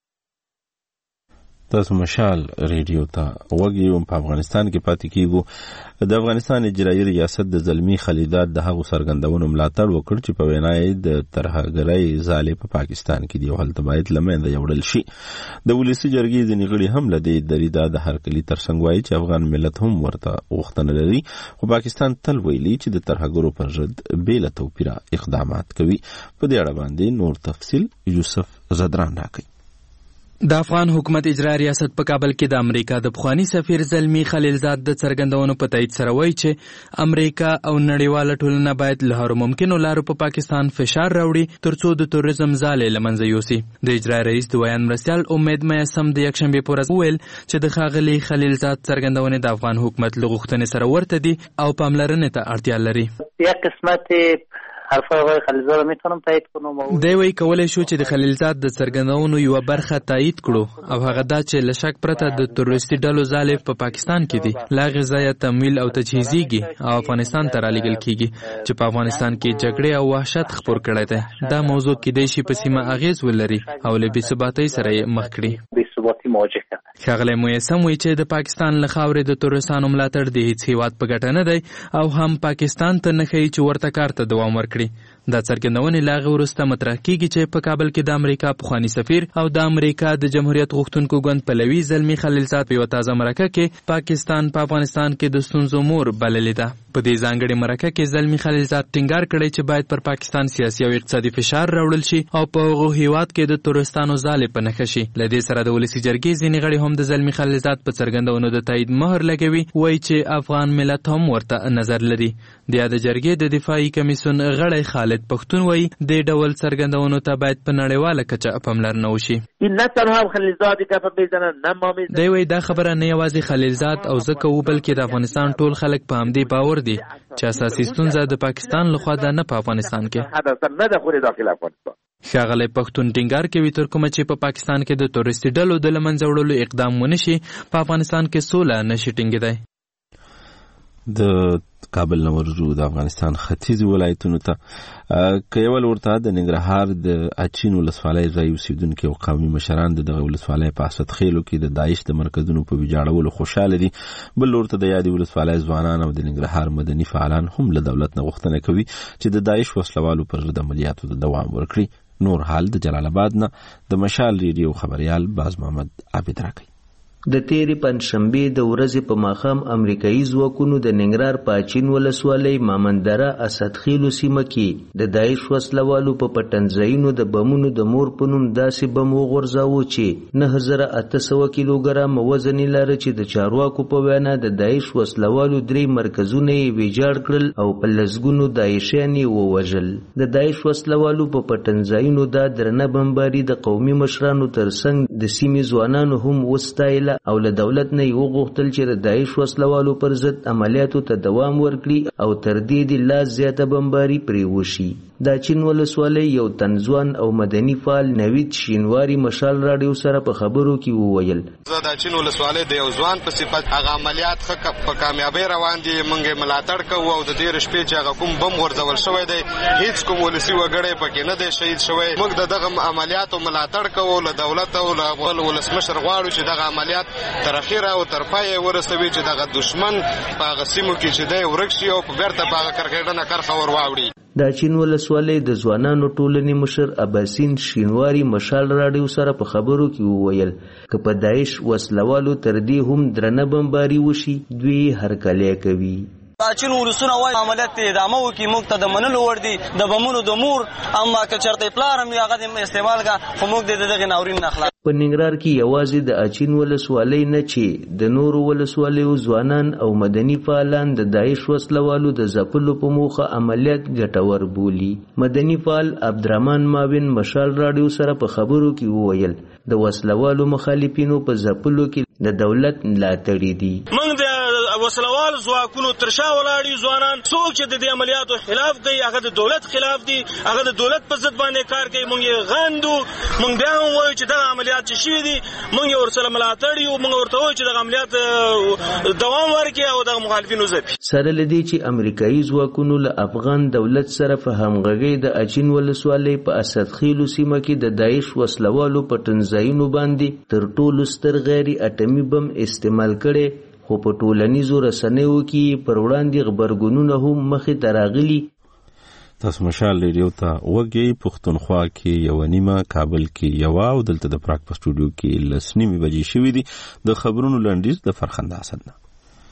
تاسو مشال ریډیو ته وګورئ. په افغانستان کې پاتې کیږو. د افغانستان اجرایي ریاست د زلمی خلیدات د هغو څرګندونو ملاتړ وکړ چې په وینا یې د ترهګرۍ ځالې په پاکستان کې دی او هلته باید له منځه یوړل شي. د ولسي جرګې ځینې غړي هم له دې دریدا د هرکلي ترڅنګ وایي چې افغان ملت هم ورته غوښتنه لري، خو پاکستان تل ویلي چې د ترهګرو پر ضد بې له توپیره اقدامات کوي. په دې اړه باندې نور تفصیل یوسف زدران راکوي. د افغان حکومت اجرا ریاست په کابل کې د امریکا د پخوانی سفیر زلمی خلیلزاد د څرګندونو په تایید سره وایي چې امریکا او نړیواله ټولنه باید له هر ممکنو لارو په پاکستان فشار راوړي ترڅو د تروریزم ځالې له منځه یوسي. د اجرا رئیس د ویان مرستیال امید میسم د یکشنبې په ورځ وویل چې د ښاغلي خلیلزاد څرګندونې د افغان حکومت له غوښتنې سره ورته دي او پاملرنې ته اړتیا لري. یک قسمت حرفای آقای خلیلزاد میتونم تایید کنم. دی وایي کولی شو چې د خلیلزاد د څرګندونو یوه برخه تایید کړو او هغه دا چې له شک پرته د تروریستي ډلو ځالې په پاکستان کې دي له هغې ځایه تمویل او تجهیزیږي او افغانستان ته رالیږل کیږي چې په افغانستان کې جګړې او وحشت خپور کړی دی. دا موضوع کیدای شي په سیمه اغیز ولري او له بېثباتۍ سره یې مخ کړي. ښاغلی مویسم وایي چې د پاکستان له خاورې د تروریستانو ملاتړ د هیڅ هیواد په ګټه نه دی او هم پاکستان ته نه ښیي چې ورته کار ته دوام ورکړي. دا څرګندونې له هغې وروسته مطرح کیږي چې په کابل کې د امریکا پخواني سفیر او د امریکا د جمهوریت غوښتونکو ګوند پلوي زلمی خلیلزاد په یوه تازه مرکه کې پاکستان په افغانستان کې د ستونزو مور بللې ده. په دې ځانګړې مرکه کې زلمی خلیلزاد ټینګار کړی چې باید پر پاکستان سیاسي او اقتصادي فشار راوړل شي او په هغو هیواد کې د تروریستانو ځالې په نښه شي. له دې سره د ولسي جرګې ځینې غړي هم د زلمی خلیلزاد په څرګندونو د تایید مهر لګوي، وایي چې افغان ملت هم ورته نظر لري. د یاد جرګې د دفاعي کمیسیون غړی خالد پښتون وایي دې ډول څرګندونو ته باید په نړیواله کچه پاملرنه وشي. دی وایي دا خبره نه یوازې خلیلزاد او زه کوو بلکې د افغانستان ټول خلک په همدې باور دي چې اساسي ستونزه د پاکستان لخوا ده نه په افغانستان کې. ښاغلی پښتون ټینګار کوي تر کومه چې په پاکستان کې د تروریستي ډلو د له منځه وړلو اقدام ونه شي په افغانستان کې سوله نشي ټینګېدی. د کابل نه ورځو د افغانستان ختیځي ولایتونو ته که یو ورته د ننګرهار د اچین ولسوالۍ ځای اوسیدونکي او قومي مشران د دغه ولسوالۍ په اسد خیلو کې د داعش د مرکزونو په ویجاړولو خوشحاله دي. بل ورته د یادې ولسوالۍ ځوانان او د ننګرهار مدني فعالان هم له دولت نه غوښتنه کوي چې د داعش وسلوالو پر ضد عملیاتو ته دوام ورکړي. نور حال د جلال آباد نه د مشال ریډیو خبريال باز محمد عابد راکوي. د تیرې پنځشنبې د ورځې په ماښام امریکایي ځواکونو د ننګرهار په اچین ولسوالۍ مامندره اسدخیلو سیمه کې د داعش وسلوالو په پټنځایونو د بمونو د مور په نوم داسې بم وغورځاوه چې 9800 کیلوګرام وزن یې لاره چې د چارواکو په وینا د داعش وسلوالو 3 مرکزونه یې ویجاړ کړل او په لسګونو داعشیان یې ووژل. د داعش وسلوالو په پټنځایونو دا درنه بمباري د قومي مشرانو ترڅنګ د سیمې ځوانانو هم وستایله او له دولت نه یې وغوښتل چې د داعش وسلوالو پر ضد عملیاتو ته دوام ورکړي او تر دې د لا زیاته بمباري پرې وشي. د اچین ولسوالۍ یو تنځوان او مدني فعال نوید شینواری مشال راډیو سره په خبرو کې وویل زه د اچین ولسوالۍ د یو ځوان په صفت هغه عملیات ښه په کامیابۍ روان دي. موږ یې ملاتړ کوو او د تېرې شپې چې هغه کوم بم غورځول شوی دی هیڅ کوم ولسي وګړی پکې نه دی شهید شوی. موږ د دغه عملیاتو ملاتړ کوو، له دولت او له خپل ولسمشر غواړو چې دغه عملیات تر اخره او تر پایه ورسوي چې دغه دشمن په هغه سیمو کې چې دی ورک شي او په بیرته په هغه کرکېډنه کرښه ور واوړي. د اچین ولسوالۍ د ځوانانو ټولنې مشر اباسین شینواری مشال راډیو سره په خبرو کې وویل که په داعش وسلوالو تر دې هم درنه بمباري وشي دوی هرکلی کوي. اچین ولسونه وایي عملیات ته ادامه وکړي، موږ ته د منلو وړ دي د بمونو د مور، اما که چېرته یې پلار هم وي هغه د استعمال کړه خو موږ د دغې ناورین نه خلاص. په ننګرهار کې یوازې د اچین ولسوالۍ نه چې د نورو ولسوالیو ځوانان او مدني فعالان د داعش وسلوالو د ځپلو په موخه عملیات ګټور بولي. مدني فعال عبدالرحمن ماوین مشال راډیو سره په خبرو کې وویل د وسلوالو مخالفینو په ځپلو کې د دولت ملاتړي دي. موږ د وسلوال ځواکونو ترشا ولاړ ځوانان څوک چې د دې عملیاتو خلاف کوي هغه د دولت خلاف دي، هغه د دولت په ضد باندې کار کوي. موږ یې غندو، موږ بیا هم وایو چې دا عملیات چې شوي دي موږ یې ورسره ملاتړ یو، موږ ورته وایو چې دغه عملیات دوام ورکړي او دغه مخالفینو ځپي. سره لدی چې امریکایي ځواکونو له افغان دولت سره په همغږۍ د اچین ولسوالۍ په اسدخیلو سیمه کې د داعش وسلوالو په ټنځایونو باندې تر ټولو ستر غیر اټمي بم استعمال کړي، خو په ټولنیزو رسنیو کې پر وړاندې غبرګونونه هم مخې ته راغلي. تاسو مشال ریډیو ته وګورئ. پښتونخوا کې 1:30، کابل کې 1 او دلته د پراګ په سټوډیو کې 10:30 بجې شوې دي. د خبرونو لنډیز د فرخنده اسد نه.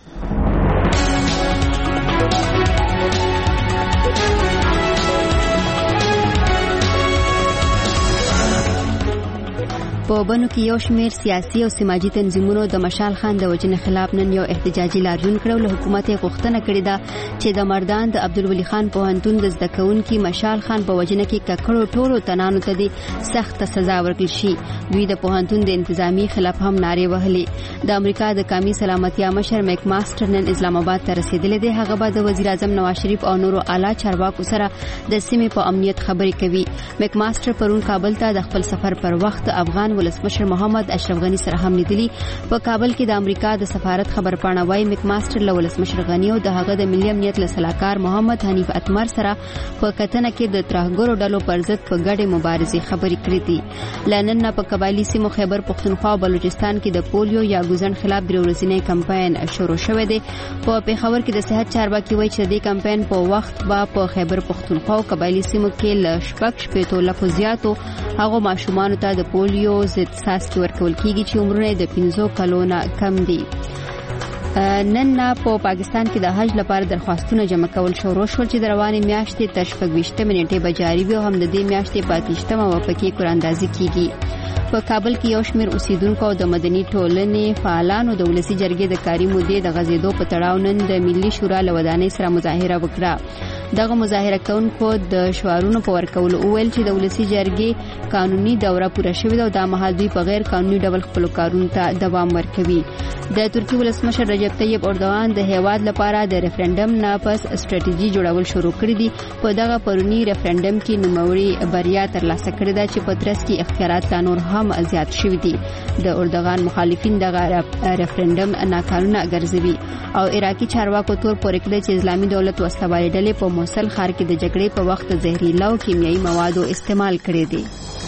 په بنو کې یو شمېر سیاسي او سماجي تنظیمونو د مشال خان د وژنې خلاف نن یو احتجاجي لاریون کړو. له حکومت یې غوښتنه کړې ده چې د مردان د عبدالولي خان پوهنتون د زده کوونکي مشال خان په وژنه کې ککړو ټولو تنانو ته د سخت سزا ورکړل شي. دوی د پوهنتون د انتظامی خلاف هم نارې وهلې. د امریکا د قومي سلامتیا مشر میک ماستر نن اسلام آباد ته رسیدلی دی. هغه به د وزیر اعظم نواز شریف او نورو اعلی چارواکو سره د سیمې په امنیت خبرې کوي. میک ماستر پرون کابل ته د خپل سفر پر وخت افغان ولسمشر محمد اشرف غنی سره هم لیدلی. په کابل کې د امریکا د سفارت خبرپاڼه وايي میک ماستر له ولسمشر غنی او د هغه د ملي امنیت له سلاکار محمد حنیف اتمر سره په کتنه کې د ترهګرو ډلو پر ضد په ګډه مبارزې خبرې کړې دي. لنن په قبایلی سیمو خیبر پختونخوا او بلوچستان کې د پولیو یا ګوزن خلاف د ورځنی کمپاین شروع شوه دی. په پیښور کې د صحت چارواکي وایي چې د کمپاین په وخت په خیبر پختونخوا او قبایلی سیمو کې ل شپږ لکه زیاتو هغه ماشومان ته د پولیو ضد څاڅکي ورکول کیږي چې عمرونه د 15 کلو نه کم دي. نن په پاکستان کې د حج لپاره درخواستونه جمع کول شروع شول چې د روانې میاشتې تر 26 منټې به جاري وي او هم د دې میاشتې په 28مه پکې قراندازي کیږي. په کابل کې یو شمېر اوسیدونکو او د مدني ټولنې فعالانو د ولسي جرګې د کاري مودې د غځېدو په تړاو نن د ملي شورا له ودانۍ سره مظاهره وکړه. دغه مظاهره کوونکو د شعارونو په ورکولو وویل چې د ولسي جرګې قانوني دوره پوره شوې ده او دا مهال دوی په غیر قانوني ډول خپلو کارونو ته دوام ورکوي. د ترکی ولسمشر رجب طیب اردوغان د هیواد لپاره د ریفرنډم نه پس استراتیژي جوړول شروع کړی دي. په دغه پرونی ریفرنډم کې نوموړي بریا ترلاسه کړې ده چې په ترڅ کې اختیارات لا نور هم زیات شوي دي. د اردوغان مخالفین دغه ریفرنډم ناقانونه ګرځوي او عراقي چارواکو تور پورې کړی چې اسلامي دولت وسلوالې ډلې په موصل ښار کې د جګړې په وخت زهريلا او کیمیاوي موادو استعمال کړي دي.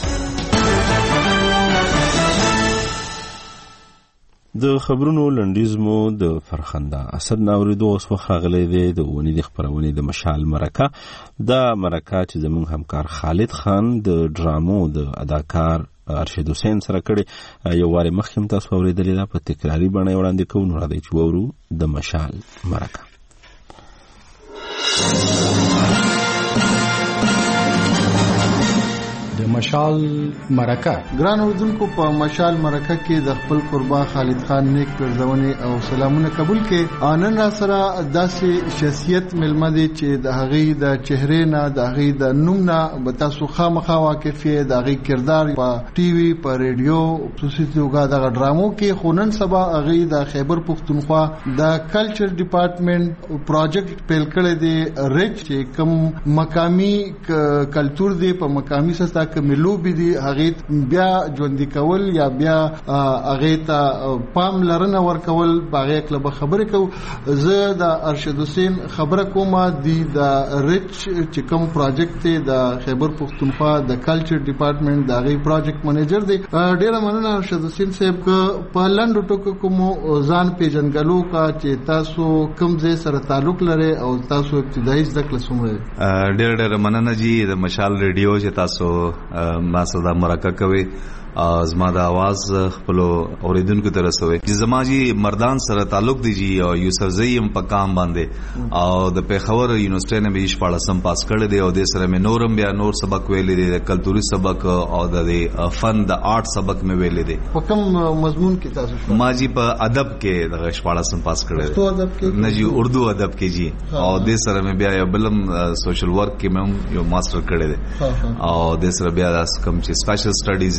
د خبرونو لنډیز مو د فرخنده اسد ناوریدو اوس وخاغلی دی د ونی د خبرونه د مشال مرکه. دا مرکه چې زموږ همکار خالد خان د ډرامو د اداکار ارشد حسین سره کړي یو واره مخکې تاسو اوریدلې ده په تکراری باندې وړاندې کوو. نو راځي چې وورو د مشال مرکه. د مشال مرکه. ګران اوردونکو په مشال مرکه کې د خپل قربان خالد خان نیک پرځونه او سلامونه قبول کې. انن را سره داسې شخصیت ملمه دي چې د هغې د چهره نه د هغې د نوم نه به تاسو خامخا واقف یې. د هغې کردار په ټي وي په ریډیو خصوصي توګه د ډرامو کې خونن سبا هغې د خیبر پختونخوا د کلچر ډپارټمنټ پروجیکټ پیل کړی دی. ریچ چې کوم مقامی کلچر دی په مقامی سستا کملو بي دي هغه بیا ژوند کول یا بیا هغه ته پام لرنه ورکول باغه کلب خبره کو. زه د ارشد حسین خبره کوم دي د ریچ چې کوم پروجیکټ د خیبر پختونخوا د کلچر ډپارټمنټ د هغه پروجیکټ منیجر دی. ډیره مننه ارشد حسین صاحب په لاندو ټکو کوم ځان پیژنګلو کا چې تاسو کوم ځای سره تعلق لري او تاسو ابتدایي زده کړه څومره. ډیره مننه جی د مشال ریډیو چې تاسو ما صدا مرکه کوي زما د आवाज خپل اوریدونکو ته رسوي. چې زما جی مردان سره تعلق دی جی او یوسفزئی هم په کام باندې او د پیښور یونیورسيټي نه به 14 پاس کړی دی او د سره مې نورم بیا نور سبق ویلې دي د کلتوري سبق او د فن د آرټ سبق مې ویلې دي. په کوم مضمون کې تاسو ما جی په ادب کې د 14 پاس کړی دی. اردو ادب کې نه جی اردو ادب کې جی او د سره مې بیا یو بلم سوشل ورک کې مې یو ماستر کړی دی او د سره بیا کوم چې سپیشل سټډیز دي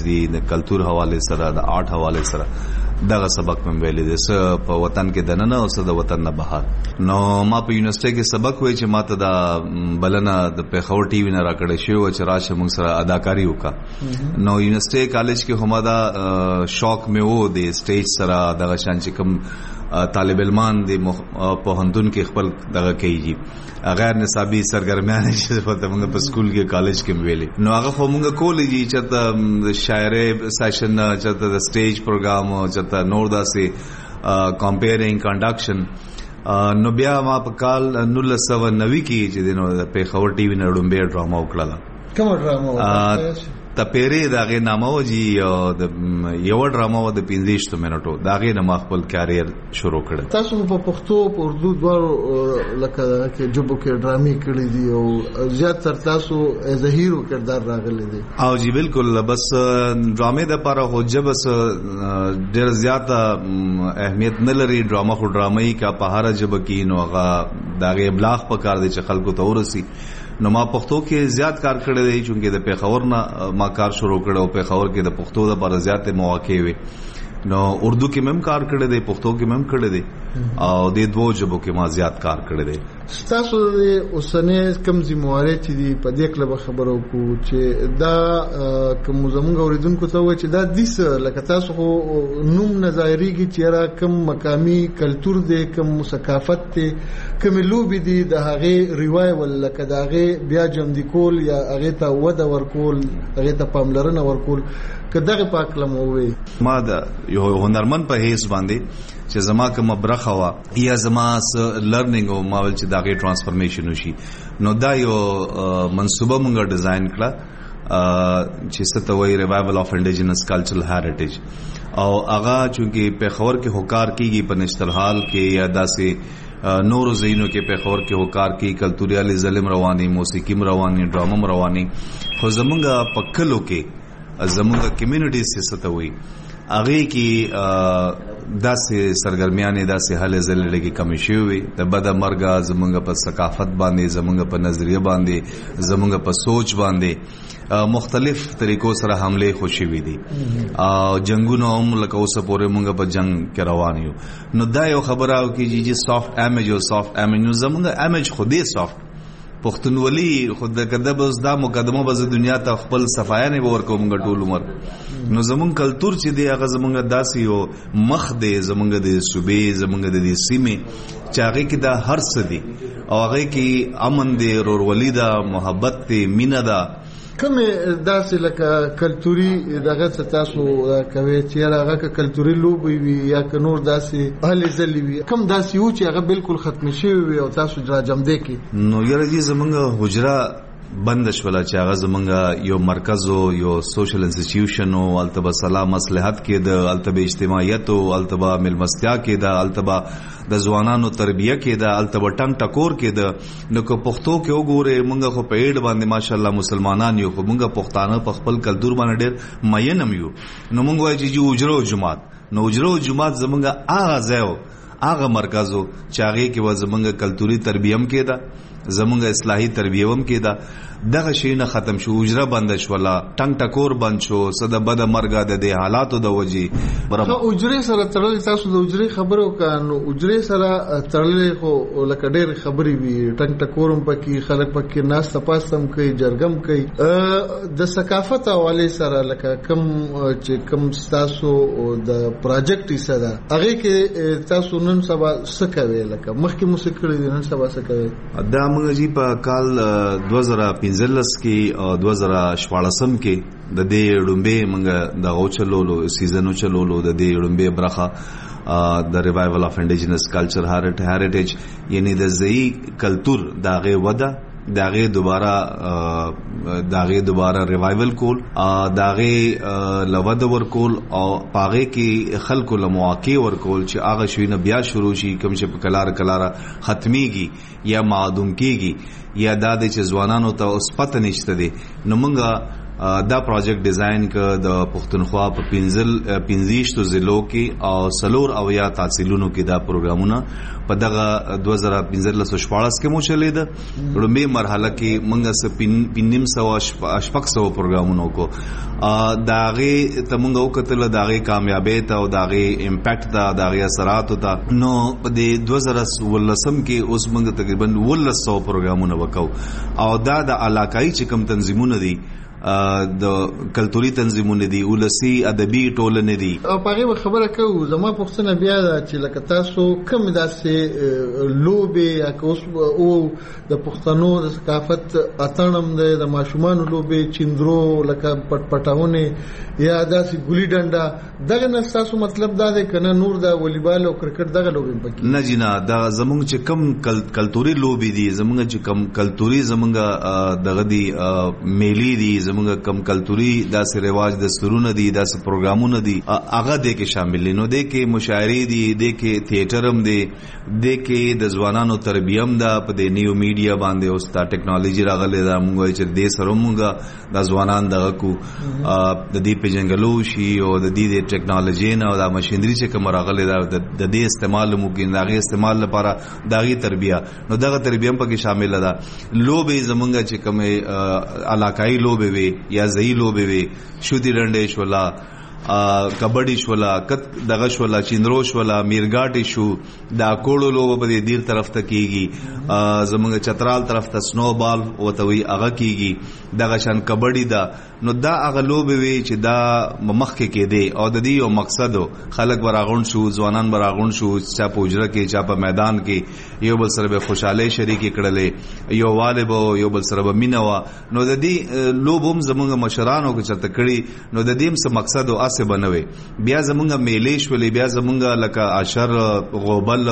کلچر حواله سره د آرټ حواله سره دغه سبق مې ویلې دي س په وطن کې دننه او س د وطن نه بهر. نو ما په یونیورسيټي کې سبق وای چې ماته د بلنه د پیښور ټي وی نه راکړې شو چې راشه موږ سره اداکاری وکړه. نو یونیورسيټي کالج کې هم دا شوق مې وو د سټیج سره دغه شان چې کوم طالب علمان د پوهنتون کې خپل دغه کوي غیر نصابي سرګرمیان چې په موږ په سکول کې کالج کې ویلې. نو هغه خو موږ کولې چې د شاعري سیشن چې د سټیج پروګرام چې نور داسې کمپیرینګ کنډکشن. نو بیا ما په کال 1990 کې چې د پیښور ټي وی نه ډومبه ډراما وکړه. کوم ډراما وکړه؟ تپیری داغه نامه و جی یو ډراما و د 15 منټو داغه نامه خپل کاریر شروع کړ. تاسو په پښتو په اردو دوه لکه کې جوبو کې ډرامې کړې دي او زیات تر تاسو ظهیرو کردار راغلي دي. او جی بالکل بس ډرامې د لپاره هو جبس ډېر زیات اهمیت نه لري. ډراما خو ډرامې کا په هر جبه کې نو هغه داغه ابلاغ په کار دي چې خلکو ته ورسي. نو ما پښتو کې زیات کار کړی دی چې د پیښور نه ما کار شروع کړو. پیښور کې د پښتو لپاره زیات مواقع وي. نو اردو کې مم کار کړی دی, پښتو کې مم کړی دی او د دوه ژبو کې ما زیات کار کړی دی. تاسو د اوسنۍ کم ذمہواری چې دی په دې کله خبرو کو چې دا کوم زمونږ اوریدونکو ته و چې دا دیس لکه تاسو خو نوم نظریږي چې را کم مقامی کلچر دی, کم ثقافت دی, کم لوبي دي د هغه ریوایول لکه د هغه بیا جمع کول یا هغه ته وده ورکول, هغه ته پاملرنه ورکول کداغه پاک لموي. ما د یو هنرمن په هیڅ باندې چې زما کوم برخه وا یا زما لرنینګ او ماول چې داغه ترانسفورمیشن وشي. نو دا یو منصوبه مونږه ډیزاین کړه چې ستوي ریوایول اف انډیجنس کلچرل هیریټیج او هغه چې په خبر کې هوکار کیږي په نشترحال کې یا داسې نور زینو کې په خبر کې هوکار کی کلچرل ظلم رواني, موسیقي رواني, ډرامه رواني. خو زمونږه پکلو کې زمونږه کمیونټي سیستوي هغه کې داسې سرګرمیانې داسې حل زلل کې کمی شوی د بد مرګ زمونږ په ثقافت باندې, زمونږ په نظریه باندې, زمونږ په سوچ باندې مختلف طریقو سره حمله خوشي وي دي او جنگونو هم لکه اوس پورې مونږ په جنگ کې روان یو. نو دا یو خبره او کې چې سافت امیج او سافت امیج نو زمونږ امیج خو دې سافت پښتونولي خود کده بس دا مقدمه به دنیا ته خپل صفایا نه ورکوم ټول عمر. نو زمون کلچر چې دی هغه زمونږ داسې یو مخ دی زمونږ د صوبې زمونږ د سیمې چې هغه کې دا هر څه دی او هغه کې امن دی, رورولي ده, محبت دی, مینه ده. کوم داسې لکه کلچوري دغه تاسو کوي چې هغه کلچوري لوبي وي یا نور داسې اهل ځلی وي کوم داسې و چې هغه بالکل ختم شوی وي او تاسو راجم دی کی. نو یره دې زمونږ حجره بند شولا چې هغه زمونږ یو مرکز او یو سوشل انسټیټیوشن او التبا سلام مصلحت کې د التبا اجتماعیت او التبا ملمستیا کې د التبا د ځوانانو تربیه کې د التبا ټنګ ټکور کې د نو کو پښتو کې وګوره مونږ خو په اډ باندې ماشاءالله مسلمانان یو خو مونږ پښتانه په خپل کلچر باندې ډېر مینم یو. نو مونږ وایي چې اجرو جماعت نو اجرو جماعت زمونږ هغه ځای هغه مرکزو چې هغه کې و زمونږ کلچوري تربیه هم کې ده, زمونږ اصلاحي تربیه هم کې ده. دغه شی نه ختم شو, اجره بند شولا, ټنګ ټکور بند شو, صد بد مرګه د دې حالاتو د وجې برابر اجره سره تړلې. تاسو د اجره خبرو کانو اجره سره تړلې خو لکه ډېر خبرې وي, ټنګ ټکورم پکې خلک پکې ناس تپاستم کوي, جرګم کوي. د ثقافت حواله سره لکه کم چې کم تاسو د پروجیکټ سره هغه کې تاسو نن سبا څه کوي لکه مخکې موسیقي نن سبا څه کوي؟ دا موږ جی په کال 2015 کې او 2014 کې د دې ډومبه موږ د غوچلولو سیزنو چلولو د دې ډومبه برخه د ریوایول اف انډیجنس کلچر هیریټیج یعنی د ځای کلچر دغه وده داغه دوباره ریوایول کول داغه لود ورکول او پاغه کې خلکو له مواقع ورکول چې هغه شوینه بیا شروع شي کوم چې په کلار ختميږي یا معدوم کیږي یا د ځوانانو ته اوس پته نشته دي. نو موږ دا پروجیکټ ډیزاین ک د پښتونخوا په 15 ضلعو کې او سلور او یا تحصیلونو کې دا پروګرامونه په دغه 2015-14 کې مو چلید لومبي مرحله کې موږ 500 پروګرامونو کو داغه تمنګ وکتل داغه کامیابی ته او داغه امپیکټ ته داغه اثرات ته نو په 2019 کې اوس موږ تقریبا 100 پروګرامونه وکاو او دا د علاقائی چې کوم تنظیمونه دي د کلتوري تنظیمونه دي ولسی ادبي ټولنې دي او پاره خبره کوو زما پښتنه بیا چې لکه تاسو کوم داسې لوبي یا اوس او د پښتنو د ثقافت اتنم د ماشومان لوبي چیندرو لکه پټپټاونه یا داسې ګولي ډنډا دغه نه تاسو مطلب دا دی کنه نور د والیبال او کرکټ دغه لوبي پکې نه جنا دا زمونږ چې کم کلتوري لوبي دي زمونږ چې کم کلتوري زمونږ دغه دي میلی دي زمونږ کم کلتوري داسې رواج دستورونه دي داسې پروګرامونه دي هغه د کې شامل دي نو د کې مشاعري دي د کې تھیټرم دي د کې د ځوانانو تربیهم دا په د نیو میډیا باندې اوس تا ټیکنالوژي راغله دا موږ چې د سره موږ د ځوانان دغه کو د دې په جنگلو شي او د دې ټیکنالوژي نه او د ماشينري چې کوم راغله دا د دې استعمال موږ دغه استعمال لپاره دغه تربیه نو دغه تربیهم پکې شامل ده لوبې زمونږ چې کوم علاقائی لوبې یا زئی لوبې وي شودي ډنډې شولا کبډي شولا دغه شولا چیندرو شولا میرګاټي شو دا کوړو لوب په دې دیر طرف ته کیږي زمونږ چترال طرف ته سنو بال وته وي هغه کیږي دغه شان کبډي دا نو دا هغه لوب وي چې دا مخکې کې دی او د دې یو مقصد خلک براغون شو ځوانان براغون شو چا په اجره کې چا په میدان کې یو بل سره به خوشاله شریک کړلې یو والب یو بل سره به مینوا نو د دې لوب هم زمونږ مشرانو کې چته کړي نو د دې هم څه مقصد سے بنوي بیا زمونږ میلیش ولې بیا زمونږ لکه عشر غوبل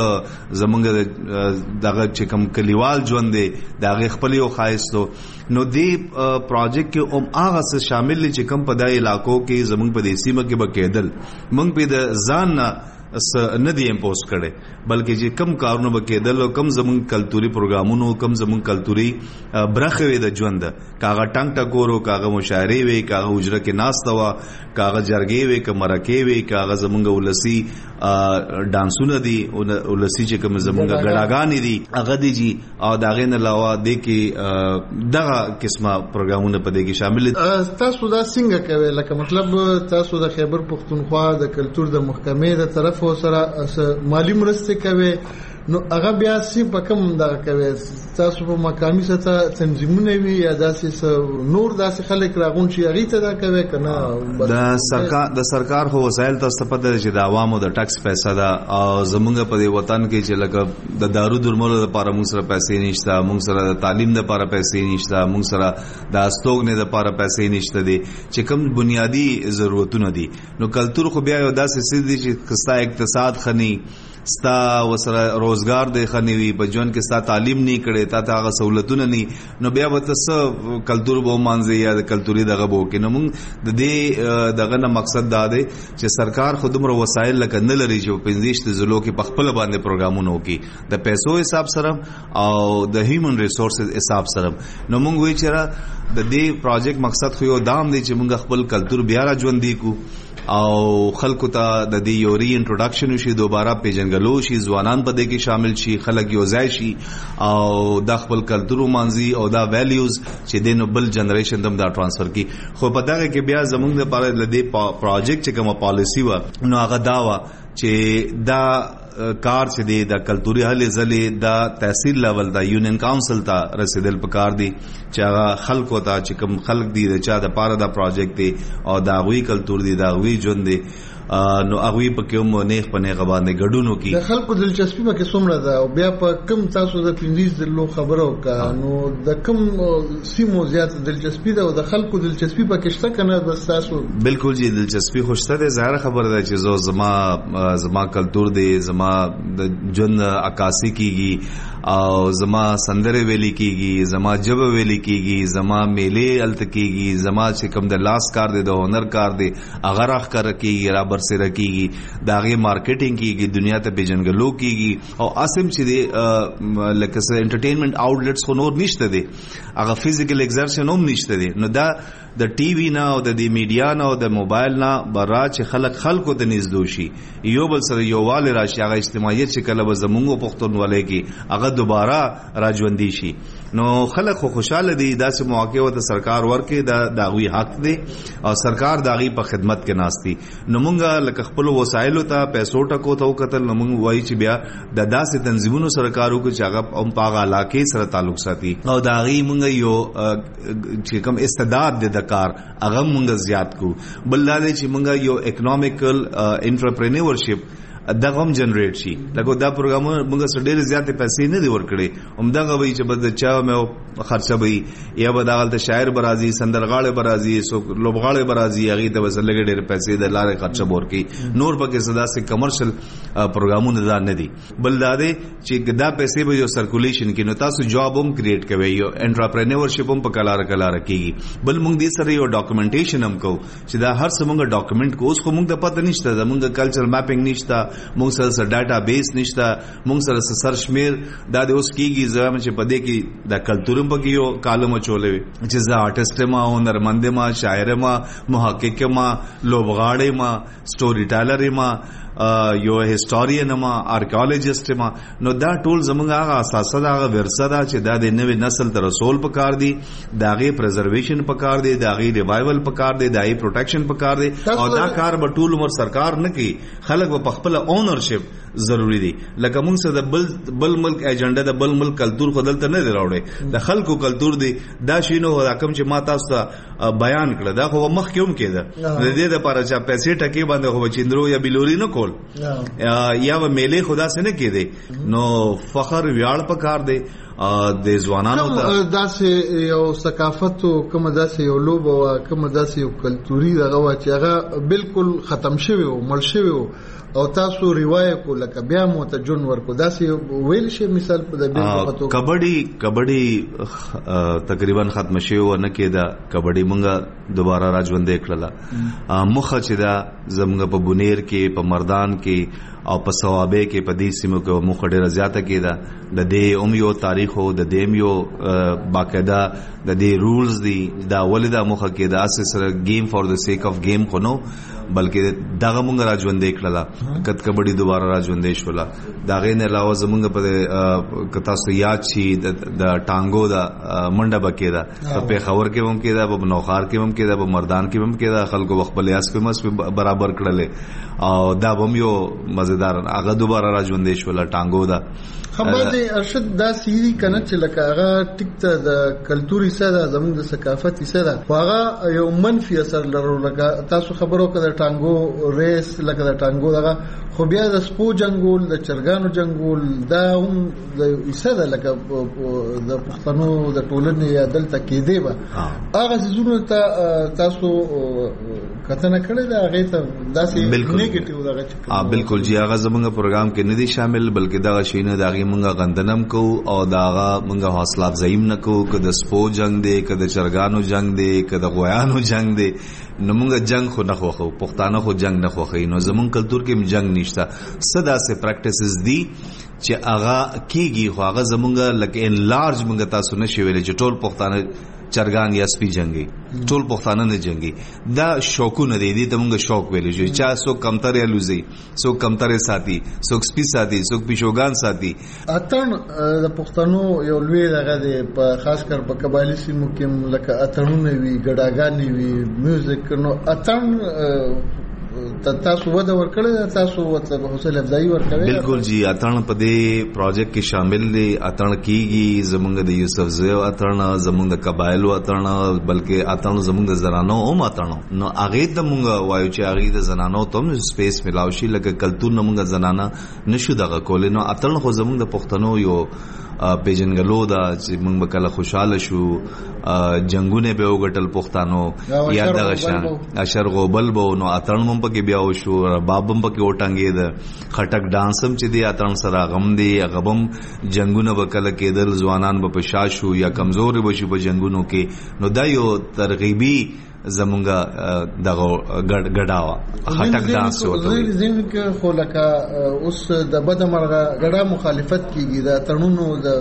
زمونږ دغه چې کوم کلیوال ژوند دی دغه خپل یو خاصو نو دی پروجیکټ کې هم هغه څه شامل چې کوم په دای علاقو کې زمونږ په دې سیمه کې بکیدل مونږ په د ځان نه دی امپوز کړي بلکې چې کم کارونه بکیدل او کم زمون کلتوري پروګرامونو کم زمون کلتوري برخه وي د ژوند کاغه ټنګ ټکورو کاغه مشاعري وي کاغه اجره کې ناستوا کاغه جرګي وي کمرکه وي کاغه زمونږ ولسی ډانسونه دي ولسی چې کوم زمونږ غړاګانی دي هغه دي جی او داغه نه علاوه د کې دغه قسمه پروګرامونه په دې کې شامل دي تاسو دا څنګه کوي لکه مطلب تاسو د خیبر پښتونخوا د کلتور د محکمې د طرف سره مالی مرسته کوي نو هغه بیا سی په کوم دا کوي تاسو په مقامي سطح تنظیمونه وي یا داسې نور داسې خلک راغون شي هغه ته دا کوي کنه د سرکار خو وسایل تاسو په دغه چې د عوامو د ټکس پیسې دا او زمونږ په وطن کې چې لکه د دارو درملو لپاره موږ سره پیسې نشته موږ سره د تعلیم لپاره پیسې نشته موږ سره د استوګنې لپاره پیسې نشته دي چې کوم بنیادی ضرورتونه دي نو کلتور خو بیا یو داسې څه دي چې کستا اقتصاد خني ستا وسره روزګار دی خنوي په ژوند کې ستا تعلیم نه کړي تا هغه سہولتونه نه نو بیا به څه کلتور به مانځي یا د کلتوري دغه بو کې نو موږ د دې دغه نه مقصد دا دی چې سرکار خودمره وسایل لکه نه لري چې 15 ضلعو کې په خپل باندې پروګرامونه وکړي د پیسو حساب سره او د هیومن ریسورسز حساب سره نو موږ وی چې د دې پروجیکټ مقصد خو یو دام دی چې موږ خپل کلتور بیا را ژوندۍ کو او خلکو ته د دې یو ری انټروډکشن شي دوباره پیژنګلو شي ځوانان په دې کې شامل شي خلک یو ځای شي او د خپل کلتور مانځي او دا ویلیوز چې د نوبل جنریشن دم دا ټرانسفر کی خو په دغه کې بیا زمونږ لپاره د دې پروجیکټ چې کومه پالیسی و نو هغه دا و چې دا کار چې دی د کلتوري هلې ځلې د تحصیل لیول د یونین کاونسل ته رسیدل پکار دی چې هغه خلکو ته چې کوم خلک دي د چا د پاره د پروجیکټ دی او د هغوی کلتور دی د هغوی ژوند دی نو هغوی په کوم نیغ په نیغه باندې ګډون وکړي د خلکو دلچسپي په کې څومره ده او بیا په کوم تاسو د 15 ضلعو خبرو کا نو د کوم سیمو زیات دلچسپي ده او د خلکو دلچسپي په کې شته کنه بس تاسو بالکل جی دلچسپي خوشته ده ظاهر خبره ده چې زما کلتور دی زما د ژوند عکاسي کیږي او زما سندره ویلي کیږي زما جبه ویلي کیږي زما میلې الت کیږي زما چې کوم د لاس کار دی د هنر کار دی هغه راخ کار کیږي را سره کیږي داغه مارکیټینګ کیږي دنیا ته پیژنګلو کیږي او اسم چې دی لکه سه انټرټینمنت آوټلټس خو نور نشته دي هغه فزیکل ایگزرشن هم نشته دي نو دا د ټي وی نه او د میډیا نه او د موبایل نه برا چې خلکو ته نږدې شي یو بل سره یووالی راشي هغه اجتماعیت چې کله به زمونږ پښتونولۍ کې هغه دوباره راژوندي شي نو خلک خو خوشاله دي داسې مواقع ته سرکار ورکې د هغوی حق دی او سرکار د هغوی په خدمت کې ناست دي نو مونږ لکه خپلو وسایلو ته پیسو ټکو ته وکتل نو مونږ وایي چې بیا د داسې تنظیمونو سره کار وکړو چې هغه هم په هغه علاقې سره تعلق ساتي او د هغوی مونږ یو چې کوم استعداد دی د کار هغه مونږ زیات کړو بل دا دی چې مونږ یو اکنامیکل انټرپرینورشپ دغه هم جنریټ شي لکه دا پروګرامونه موږ سره ډېرې زیاتې پیسې نه دي ورکړې همدغه وایي چې به د چا مې خرچه به یا به دغلته شاعر به راځي سندرغاړی به راځي څوک لوبغاړی به راځي هغې ته به څه لږې ډېرې پیسې د لارې خرچه به ورکوي نور پکې څه داسې کمرشل پروګرامونه دا نه دي بل دا دی چې دا پیسې به یو سرکولیشن کې نو تاسو جاب هم کریټ کوئ یو انټرپرینورشپ هم په کلاره کېږي بل موږ دې سره یو ډاکومنټیشن هم کوو چې دا هر څه موږ ډاکومنټ کوو اوس خو موږ ته پته نشته زموږ کلچر میپینګ نشته مونږ سره ډاټا بیس نشته مونږ سره سر شمیر دا د اوس کېږي زه چې په دې کې د کلتور هم پکې یو کالم اچولی چې زه آرټسټ ما هنرمند ما شاعر ما محقق ما لوبغاړی ما سټوري ټیلر ما یو هیسټورین ما آرکیالوجیسټ ما نو دا ټول زمونږ هغه اساسه ده هغه ورثه ده چې دا د نوې نسل ته رسول پکار دي د هغې پرزرویشن پکار دی د هغې ریوایول پکار دی د هغې پروټیکشن پکار دی او دا کار به ټول عمر سرکار نه کوي خلک به په خپله اونرشپ ضروری دی لکه موږ سره د بل ملک ایجنډا د بل ملک کلتور خو دلته نه دی راوړی د خلکو کلتور دی دا شی نه دا کوم چې ما تاسو ته بیان کړه دا خو مخکې هم کېده د دې دپاره چې پیسې ټکې باندې خو به چندرو یا بلوري نه کول یا به میلې خو داسې نه کېدی نو فخر ویاړ پکار دی د ځوانانو ته داسې یو ثقافت او کوم داسې یو لوبه او کوم داسې یو کلتوري دغه و چې هغه بالکل ختم شوی او مړ شوی او تاسو روایت کو لکه بیا مو ته جون ورکو داسې ویل شي مثال په د کبډي تقریبا ختم شوی و نه کېده کبډي مونږه دوباره راژوندې کړله مخه چې دا زموږ په بونیر کې په مردان کې او په ثوابه کې په دې سیمو کې مخ ډیره زیاته کېده د دې هم یو تاریخ او د دې یو باقاعده د دې رولز دي دا ولې دا مخه کېده اساس سره گیم فور د سیک اف گیم خو نو بلکې دغه مونږ راژوندې کړله کت کبډي دوباره راژوندې شوله د هغې نه علاوه زمونږ په که تاسو یاد شي د ټانګو د منډه به کېده په پېښور کې هم کېده په نوخار کې هم کېده په مردان کې هم کېده خلکو به خپل یاس په برابر کړلې او دا به هم یو مزیدار هغه دوباره راژوندې شوله ټانګو ده خبرې ارشد دا سیدی کنه چې لکه هغه ټیک ته د کلتوري سره زموږ د ثقافت سره هغه یو منفي اثر لرو لکه تاسو خبرو کړه ټانګو ریس لکه د ټانګو دغه خو بیا د سپو جنگول د چرګانو جنگول دا هم د سره لکه د پښتنو د ټولنې یا دلته کېدی به هغه زونه ته تاسو کتنه کړی دا هغه ته داسې نیگیټیو دغه بالکل جی هغه زموږ پروګرام کې نه دي شامل بلکې دغه شینه دغه مونږه غندنم کو او داغه مونږه حوصله افزایم نه کو که د سپو جنگ دی که د چرګانو جنگ دی که د غویانو جنگ دی نو مونږه جنگ خو نه خوخو پښتانه خو جنگ نه خوخی نو زمون کلتور کې جنگ نشته صدا سه پریکټیسز دی چې هغه کیږي خو هغه زمونږه لکه ان لارج مونږه تاسو نشي ویل چې ټول پښتانه چرګان یا سپي جنگي ټول پښتانه نه جنگي دا شوقونه دي دي ته مونږ شوق ویل شي چا سو کمتر یا لوزي سو کمتر ساتي سو سپي ساتي سو پیشوګان ساتي اتن د پښتنو یو لوی دغه دی په خاص کر په قبایلی سیمو کې لکه اتنونه وی ګډاګانی وی میوزیک نو اتن تاسو ودا ورکړل تاسو مطلب حوصله افزایی ورکړل بالکل جی اتن په دې پروجیکټ کې شامل دي اتن کیږي زمونږ د یوسف زو اتن زمونږ د قبایلو اتن بلکې اتن زمونږ د زنانو هم اتن نو هغه د مونږ وایو چې هغه د زنانو تم سپیس ملاوي شي لکه کلتور نمونږ زنانه نشو دغه کول نو اتن خو زمونږ د پښتنو یو پیژنګلو دا چې موږ به کله خوشاله شو جنگونه به وګټل پښتانو یا دغه شان اشر غوبل بو نو اتن هم پکې بیا وشو رباب هم پکې وټانګې ده خټک ډانس هم چې دی اتن سره غم دی غبم جنگونه به کله کېدل ځوانان به پشاشو یا کمزور به شي په جنگونو کې نو دا یو ترغیبي زمونږه دغه ګډاوه خټک ډانس وته زین کې خو لکه اوس د بده مرغه ګډا مخالفت کیږي د تړونو د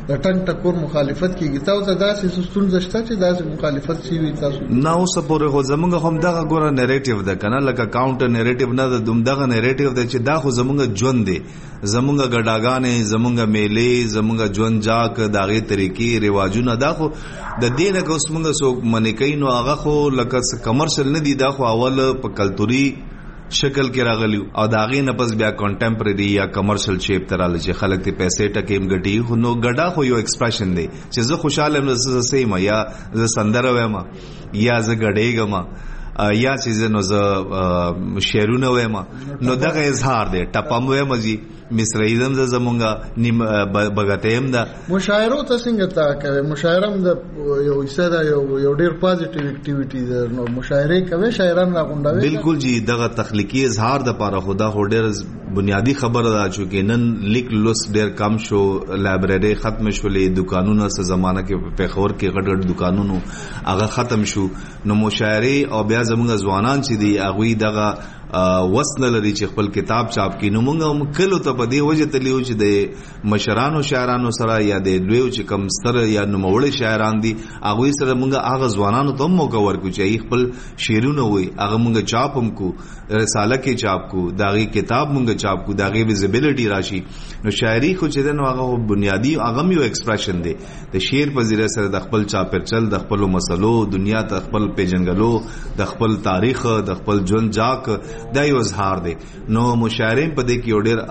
د ټنګ ټکور مخالفت کیږي. تاسو داسې ستونزه شته چې داسې مخالفت شي وي تاسو نه اوس پورې خو زمونږ هم دغه ګوره نریټیو ده کنه لکه کاونټر نریټیو نه د دغه نریټیو ده چې دا خو زمونږ ژوند دی زمونږ ګډاګانې زمونږ میلې زمونږ ژوند جاک دغه طریقې رواجونه دا خو د دې نه اوس موږ څوک منې کوي نو هغه خو لکه کمرشل نه دي دا خو اول په کلتوري شکل کې راغلی او دا غي نه پس بیا کنټمپرری یا کمرشل شیپ تراله چې خلک ته پیسې ټکیم غټي خو نو ګډا خو یو ایکسپریشن دی چې زه خوشاله یم زه سیم یا زه سندره وایم یا زه غډېګم یا چې نو زه شعرونه وایم نو دغه اظهار دی ټپم وایم جی مصریزم زمونږه نیم بغتیم دا مشاعره ته څنګه تا کوي مشاعره د یو ایساده یو ډیر پازیټیو اکټیویټی ده نو مشاعره کوي شاعران راغونډوي بالکل جی دغه تخلیقي اظهار د پاره خدا هو ډیر بنیادی خبره ده چې نن لیک لوس ډیر کم شو لایبرری ختم شولې دکانونو سره زمانہ کې په خور کې غټ غټ دکانونو هغه ختم شو نو مشاعره او بیا زمونږ ځوانان چې دی هغه دغه وسنه لري چې خپل کتاب چاپ کینو مونږ کلو ته په دې وجه تلیو چې د مشرانو شاعرانو سره یا د دویو چې کم ستر یا نوموړي شاعران دي هغه سره مونږ هغه ځوانانو ته موقع ورکو چې خپل شعرونه وي هغه مونږ چاپ هم کو رساله کې چاپ کو داغي کتاب مونږ چاپ کو داغي ویزیبিলিټي راشي نو شاعري خو چې نو هغه بنیادی هغه یو ایکسپریشن دی د شعر په ذریعہ سره د خپل چاپرچل د خپل مسلو دنیا ته خپل پیژنګلو د خپل تاریخ د خپل ژوند جاک دا یو اظهار دی نو مشاعره په دې کې ډېر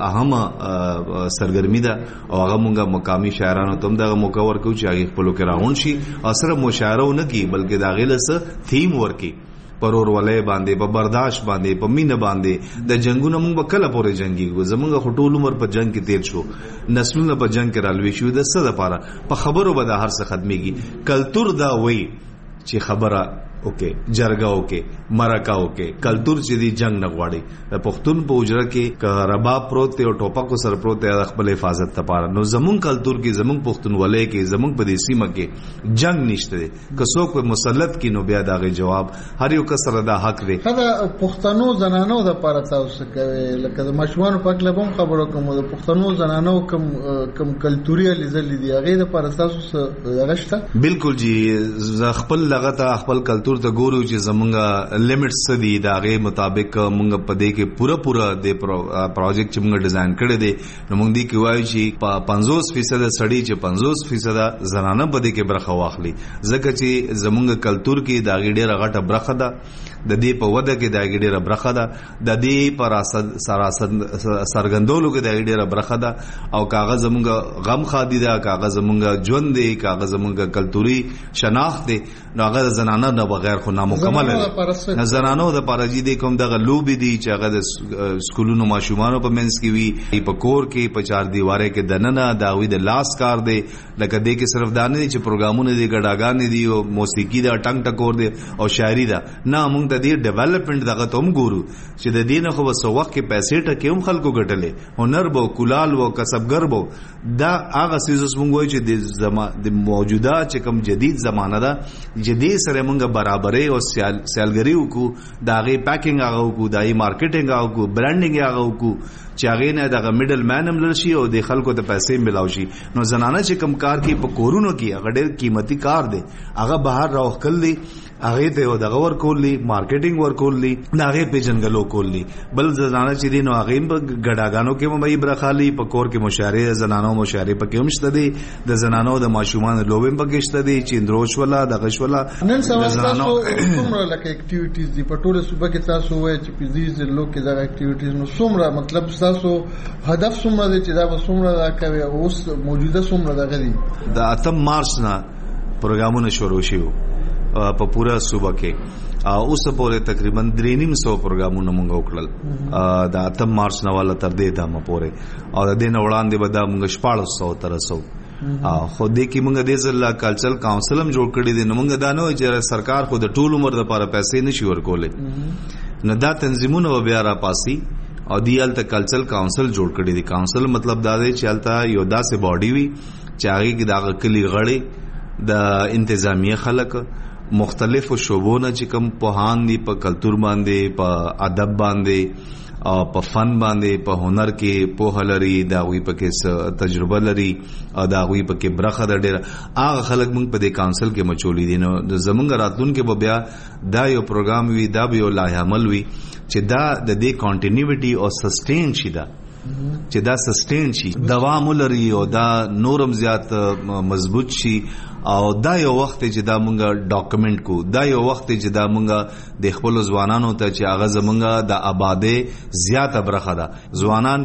اهم سرګرمی ده او هغه مونږه مقامی شاعرانو ته دغه موقع ورکو چې هغه خپل کې راغون شي او سره مشاعره نه کی بلکې دا غیله تھیم ورکی پرور ولې باندې په برداشت باندې په مینه باندې د جنگونو موږ کله پورې جنگي زمونږ خټول عمر په جنگ کې تیر شو نسلونه په جنگ کې رالوي شو د څه لپاره په خبرو به د هر څه ختميږي کلتور دا وای چې خبره اوکې جرګه اوکې مرکه اوکې کلتور چې دی جنگ نه غواړي د پښتون په اجره کې رباب پروت او ټوپک سره پروت د خپل حفاظت لپاره نو زمون کلتور کې زمون پښتون ولې کې زمون په دې سیمه کې جنگ نشته که څوک په مسلط کې نو بیا داغه جواب هر یو کس سره دا حق دی دا پښتنو زنانو د لپاره تاسو کوي لکه د مشوانو په کله هم خبرو کوم د پښتنو زنانو کم کلتوري لیدل دي هغه د لپاره تاسو غشته بالکل جی خپل لغته خپل کلتور ته ګورو چې زمونږه لیمټس دي دا غي مطابق مونږ په دې کې پورا د پروجیکټ چې مونږ ډیزاین کړی دی نو مونږ دی کوي چې 50% سړی چې 50% زنانه په دې کې برخه واخلي ځکه چې زمونږ کلتور کې دا غي ډیره غټه برخه ده د دې په وده کې دا غي ډیره برخه ده د دې پر سرګندولو کې دا غي ډیره برخه ده او کاغذ زمونږ غم خادي ده کاغذ زمونږ ژوند دی کاغذ زمونږ کلتوري شناخت دی نو هغه زنانه نه بغیر خو نامکمل دي زنانو د پارجي دي کوم دغه لوبي دي چې هغه د سکولونو ماشومانو په منځ کې وي په کور کې په چار دیواره کې دننه دا وي د لاس کار دی لکه دې کې صرف دانه دي چې پروګرامونه دي ګډاګان دي او موسیقي دا ټنګ ټکور دي او شاعري دا نه موږ د دې ډیولپمنٹ دغه ته ګورو چې د دې نه خو وسو وخت کې پیسې ټکې هم خلکو ګټلې هنر بو کولال وو کسبګر بو دا هغه سیزس موږ وایو چې د موجوده چې کوم جدید زمانہ ده جدید سره موږ برابرې او سیالګری وکړو دا غي پیکینګ هغه وکړو دای مارکیټینګ هغه وکړو برانډینګ هغه وکړو چې هغه نه دغه میډل مین هم لرشي او د خلکو ته پیسې ملاوي شي نو زنانه چې کم کار کوي په کورونو کې هغه ډېر قیمتي کار دی هغه بهر راوخل دی هغه ته دغه ور کولی مارکیټینګ ور کولی هغه پیژنګلو کولی بل زنانه چې دین هغه په ګډاګانو کې مې برخالي په کور کې مشاعره زنانو مشاعره پکې هم شته دي د زنانو د ماشومان لوبم پکې شته دي چیندروش ولا د غشولا نن سبا تاسو کومه لکه اکټیویټیز دي په ټوله صوبه کې تاسو وایي چې په دې ځلو کې دا اکټیویټیز نو څومره مطلب تاسو هدف څومره دي چې دا څومره دا کوي اوس موجوده څومره دا غدي د 8 مارچ نه پروګرامونه شروع شوه په پورا صوبه کې اوس پورې تقریبا 300 پروګرامونه مونږ وکړل د 8 مارچ نه والا تر دې دمه پورې او د دې وړاندې به دا مونږ 1400 ترسو خو دې کې مونږ د ځل کلچرل کونسل هم جوړ کړی دی نو مونږ دا نه چې سرکار خو د ټول عمر لپاره پیسې نشي ورکولې نو دا تنظیمونه بیا را پاسي او دیال ته کلچرل کونسل جوړ کړی دی کونسل مطلب دا دی چې الته یو داسې باډي وي چې هغه کې دا کلی غړي د انتظامیه خلک مختلفو شعبو نه چې کوم پوهان دي په کلتور باندې، په ادب باندې او په فن باندې، په هنر کې پوهه لري، دا غوي پکې تجربه لري او دا غوي پکې برخه د ډیر هغه خلک موږ په دې کونسل کې مچولې دي. نو زمونږ راتلونکي به بیا دا یو پروګرام وي، دا به یو لایحه عمل وي چې دا د دې کانټینیوټي او سسټین شي، دا چې دا سسټین شي، دوام ولري او دا نورم زیات مضبوط شي. او دا یو وخت چې دا مونږه ډاکومنٹ کو، دا یو وخت چې دا مونږه د خپل ځوانانو ته چې هغه زمونږه د آبادې زیاته برخه ده، ځوانان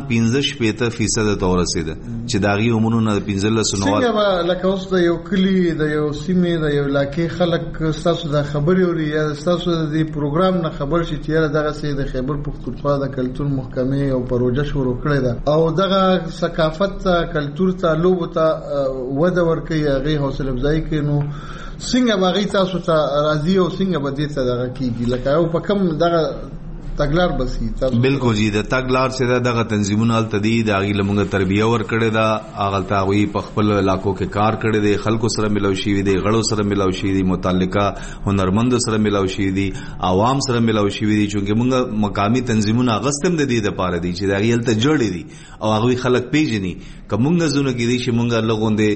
15% ته ورسېده چې دا غي عمرونه 15 سنوات. څنګه لکه اوس د یو کلی د یو سیمې د یو علاقې خلک تاسو د خبرې اوري یا تاسو د پروګرام نه خبر شي چې دغه سي د خیبر پختونخوا د کلتور محکمې او پروژه شروع کړې ده او دغه ثقافت کلتور ته لوب ته وده ورکوي، هغه حوصله ځای نو څنګه باغی تاسو ته راضي او څنګه به دې ته دغه کیږي لکه او په کوم دغه تګلار بسی تاسو؟ بالکل جی، د تګلار چې دغه تنظیمونه التدی د اغه لمغه تربیه ور کړی دا، اغه تاوی په خپل علاقو کې کار کړی دی، خلکو سره ملاوي شي دی، غړو سره ملاوي شي دی، متعلقه هنرمند سره ملاوي شي دی، عوام سره ملاوي شي دی، چې موږ مقامی تنظیمونه غستم د دې د پاره دي چې دغه الته جوړی دي او هغه خلک پیژني کومه زونه کې دي چې موږ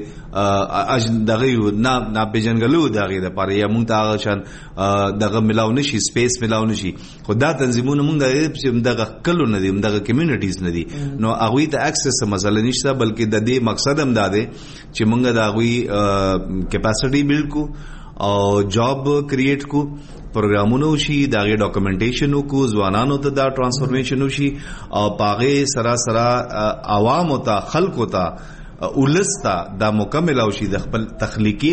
لغوندې دغه نه پیژنګلو دغه د پاره یا موږ ته شان دغه ملاو نشي، سپیس ملاو نشي. خدا تنظیمونه موږ چې دغه کلو نه دي، دغه کمیونټیز نه دي، نو هغه ته اکسس مسله نشته، بلکې د دې مقصد هم دا دی چې موږ د هغه کیپاسټي بیلډ کو او جاب کریټ کو، پروګرامونه وشي، دغه ډاکومنټیشن وکړو، ځوانانو ته دا ترانسفورمیشن وشي او پاغه سراسر عوام او ته خلکو ته ولستا دا مکمل او شي د خپل تخلیقي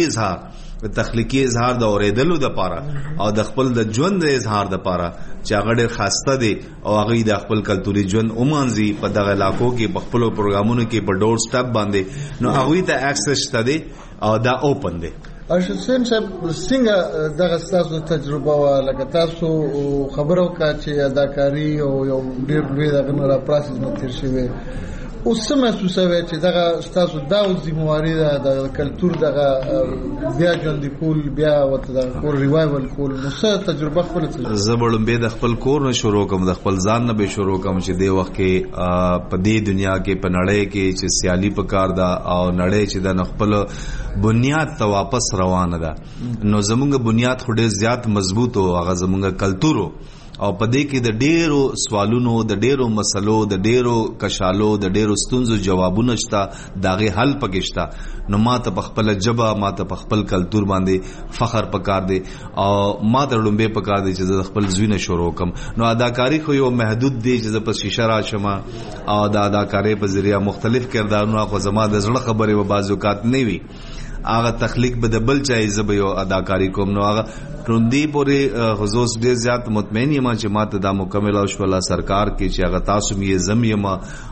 اظهار د اوریدلو د پاره او د خپل د ژوند د اظهار د پاره چې هغه ډېر خاصه دي او هغه د خپل کلتوري ژوند اومانځي په دغه علاقو کې په خپل پروګرامونو کې په ډور سټاپ باندې، نو هغه ته اکسس شته دي او دا اوپن دي. ارشد صاحب څنګه دغه تاسو تجربه لکه تاسو خبرو کا چې اداکاری او یو ډېر لوی دغه را پروسس نه تیر شوی اوس څه محسوسوي چې دغه تاسو دا ذمہواری ده د کلتور دغه بیا ژوندۍ کول، بیا ورته د کور ریوایول کول، نو څه تجربه خپل څه زبړم به د خپل کور نه شروع کوم، د خپل ځان نه به شروع کوم چې د وخت کې په دې دنیا کې په نړۍ کې چې سیالي پکار ده او نړۍ چې د خپل بنیاد ته واپس روانه ده، نو زمونږ بنیاد خو ډېر زیات مضبوط او هغه زمونږ کلتور او په دې کې د ډېرو سوالونو، د ډېرو مسلو، د ډېرو کشالو، د ډېرو ستونزو جوابونه شته، داغه حل پکې شته. نو ما ته په خپل جبه، ما ته په خپل کلتور باندې فخر پکار دی او ما ته لومبه پکار دی چې د خپل ځوینه شروع کوم. نو اداکاری خو یو محدود دی چې په شیشه راشم او د اداکاری په ذریعہ مختلف کردارونه خو زما د زړه خبرې و بازوکات نه وي، هغه تخلیق به د بل چای زبې او اداکاری کوم، نو هغه روندی پورې خصوص ډیر زیات مطمئن یم چې ماته دا مکمل او شولا سرکار کې چې هغه تاسو می زم یم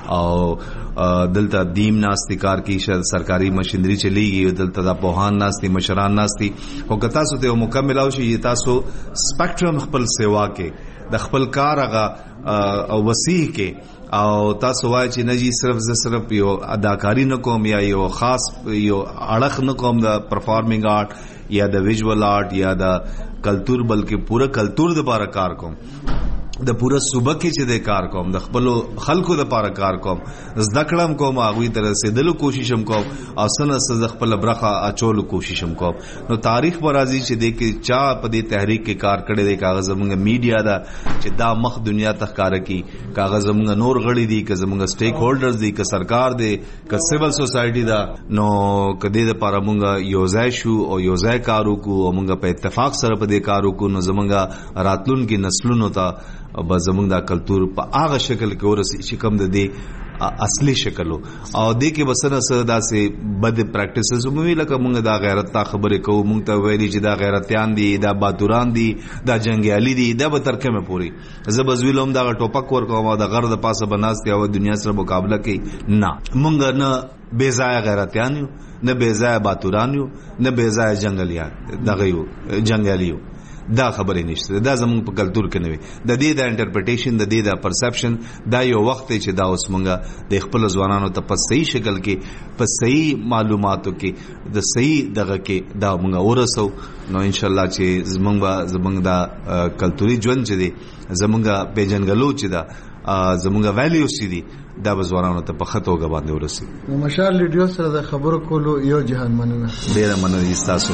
او دلته دیم ناستی کار کې سرکاري مشینری چلیږي، دلته دا پوهان ناستی، مشران ناستی، او که تاسو ته مکمل او شي تاسو سپیکټرم خپل سیوا کې د خپل کار هغه او وسیع کې او تاسو وای چې نه جی صرف یو اداکاری نه کوم یا یو خاص یو اړخ نه کوم د پرفارمینګ آرټ یا د ویژوال آرټ یا د کلتور، بلکې پورا کلتور د لپاره کار کوم، د پورا صوبه کې چې د کار کوم، د خپل خلکو د لپاره کار کوم، زده کړم کوم، هغه تر رسیدلو کوشش هم کوم او سنه د خپل برخه اچولو کوشش هم کوم. نو تاریخ پر راځي چې د کې چا په دې تحریک کې کار کړی دی، کاغذ زموږ میډیا دا چې دا مخ دنیا ته ښکارا کی، کاغذ زموږ نور غړي دي، که زموږ سټیک هولډرز دي، که سرکار دی، که سیول سوسایټي دا، نو کدی د لپاره مونږ یو ځای شو او یو ځای کار وکړو او مونږ په اتفاق سره په دې کار وکړو، نو زموږ راتلونکي نسلونو ته به زمونږ دا کلتور په هغه شکل کې ورسي چې کوم د دې اصلي شکلو او دې کې بسنه سره داسې بد پریکټیسز وموي، لکه مونږ دا غیرت تا خبرې کوو، مونږ ته ویلي چې دا غیرتیان دي، دا باتوران دي، دا جنگیالي دي، دا به تر کومه پوري زه به زویلم دا ټوپک ورکوم او د غر د پاسه بناستي او دنیا سره مقابله کوي. نه، مونږ نه بے ځای غیرتیان یو، نه بے ځای باتوران یو، نه بے ځای جنگلیان دغه یو جنگیالي یو. دا خبرې نشته. دا زموږ په کلتور کې نه وي. د دې د انټرپریټیشن د دې د پرسپشن دا یو وخت چې دا اوس مونږه د خپل ځوانانو ته په صحیح شکل کې په صحیح معلوماتو کې د صحیح دغه کې دا مونږه ورسو. نو ان شاء الله چې زمونږ دا کلتوري ژوند چې دی زمونږه پیژنګلو چې دا زمونږه ویلیوز چې دي دا به ځوانانو ته په ښه توګه باندې ورسي. نو مشال ریډیو سره د خبرو کولو یو جهان مننه. ډېره مننه ستاسو.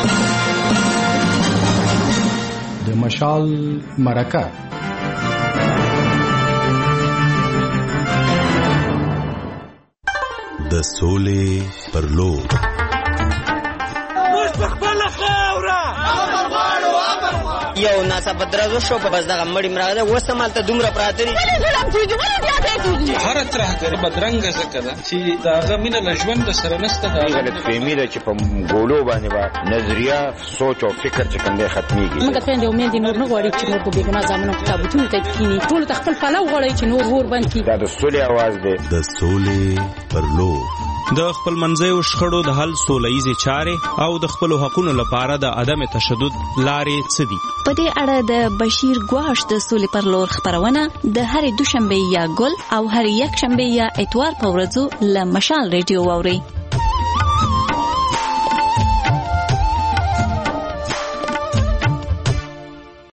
د مشال مرکه د سولې پر لور یو ناڅاپه درز شو په بس دغه مړی مراده وسمال ته دومره پراته دي هر طرح کې بدرنګ زکه ده چې داغه مینه لژوند سره نسته. دا غلط فهمي ده چې په ګولو باندې با نظریه سوچ او فکر چې کنده ختميږي. موږ ته د امید نور نه غواړي چې نور په بیګنا ځامنو کتابونه ته کینی ټول خپل پلو غواړي چې نور ور باندې کی. دا د سولې आवाज ده. د سولې پر لور د خپل منځیو شخړو د حل سوله‌ایزې چارې او د خپل حقوقو لپاره د عدم تشدد لارې څه دي. په دې اړه د بشیر ګواش د سولې پر لور خبرونه د هرې دوشنبه یا ګل او هرې یک شنبه یا اتوار په ورځو له مشال ریډیو واوري.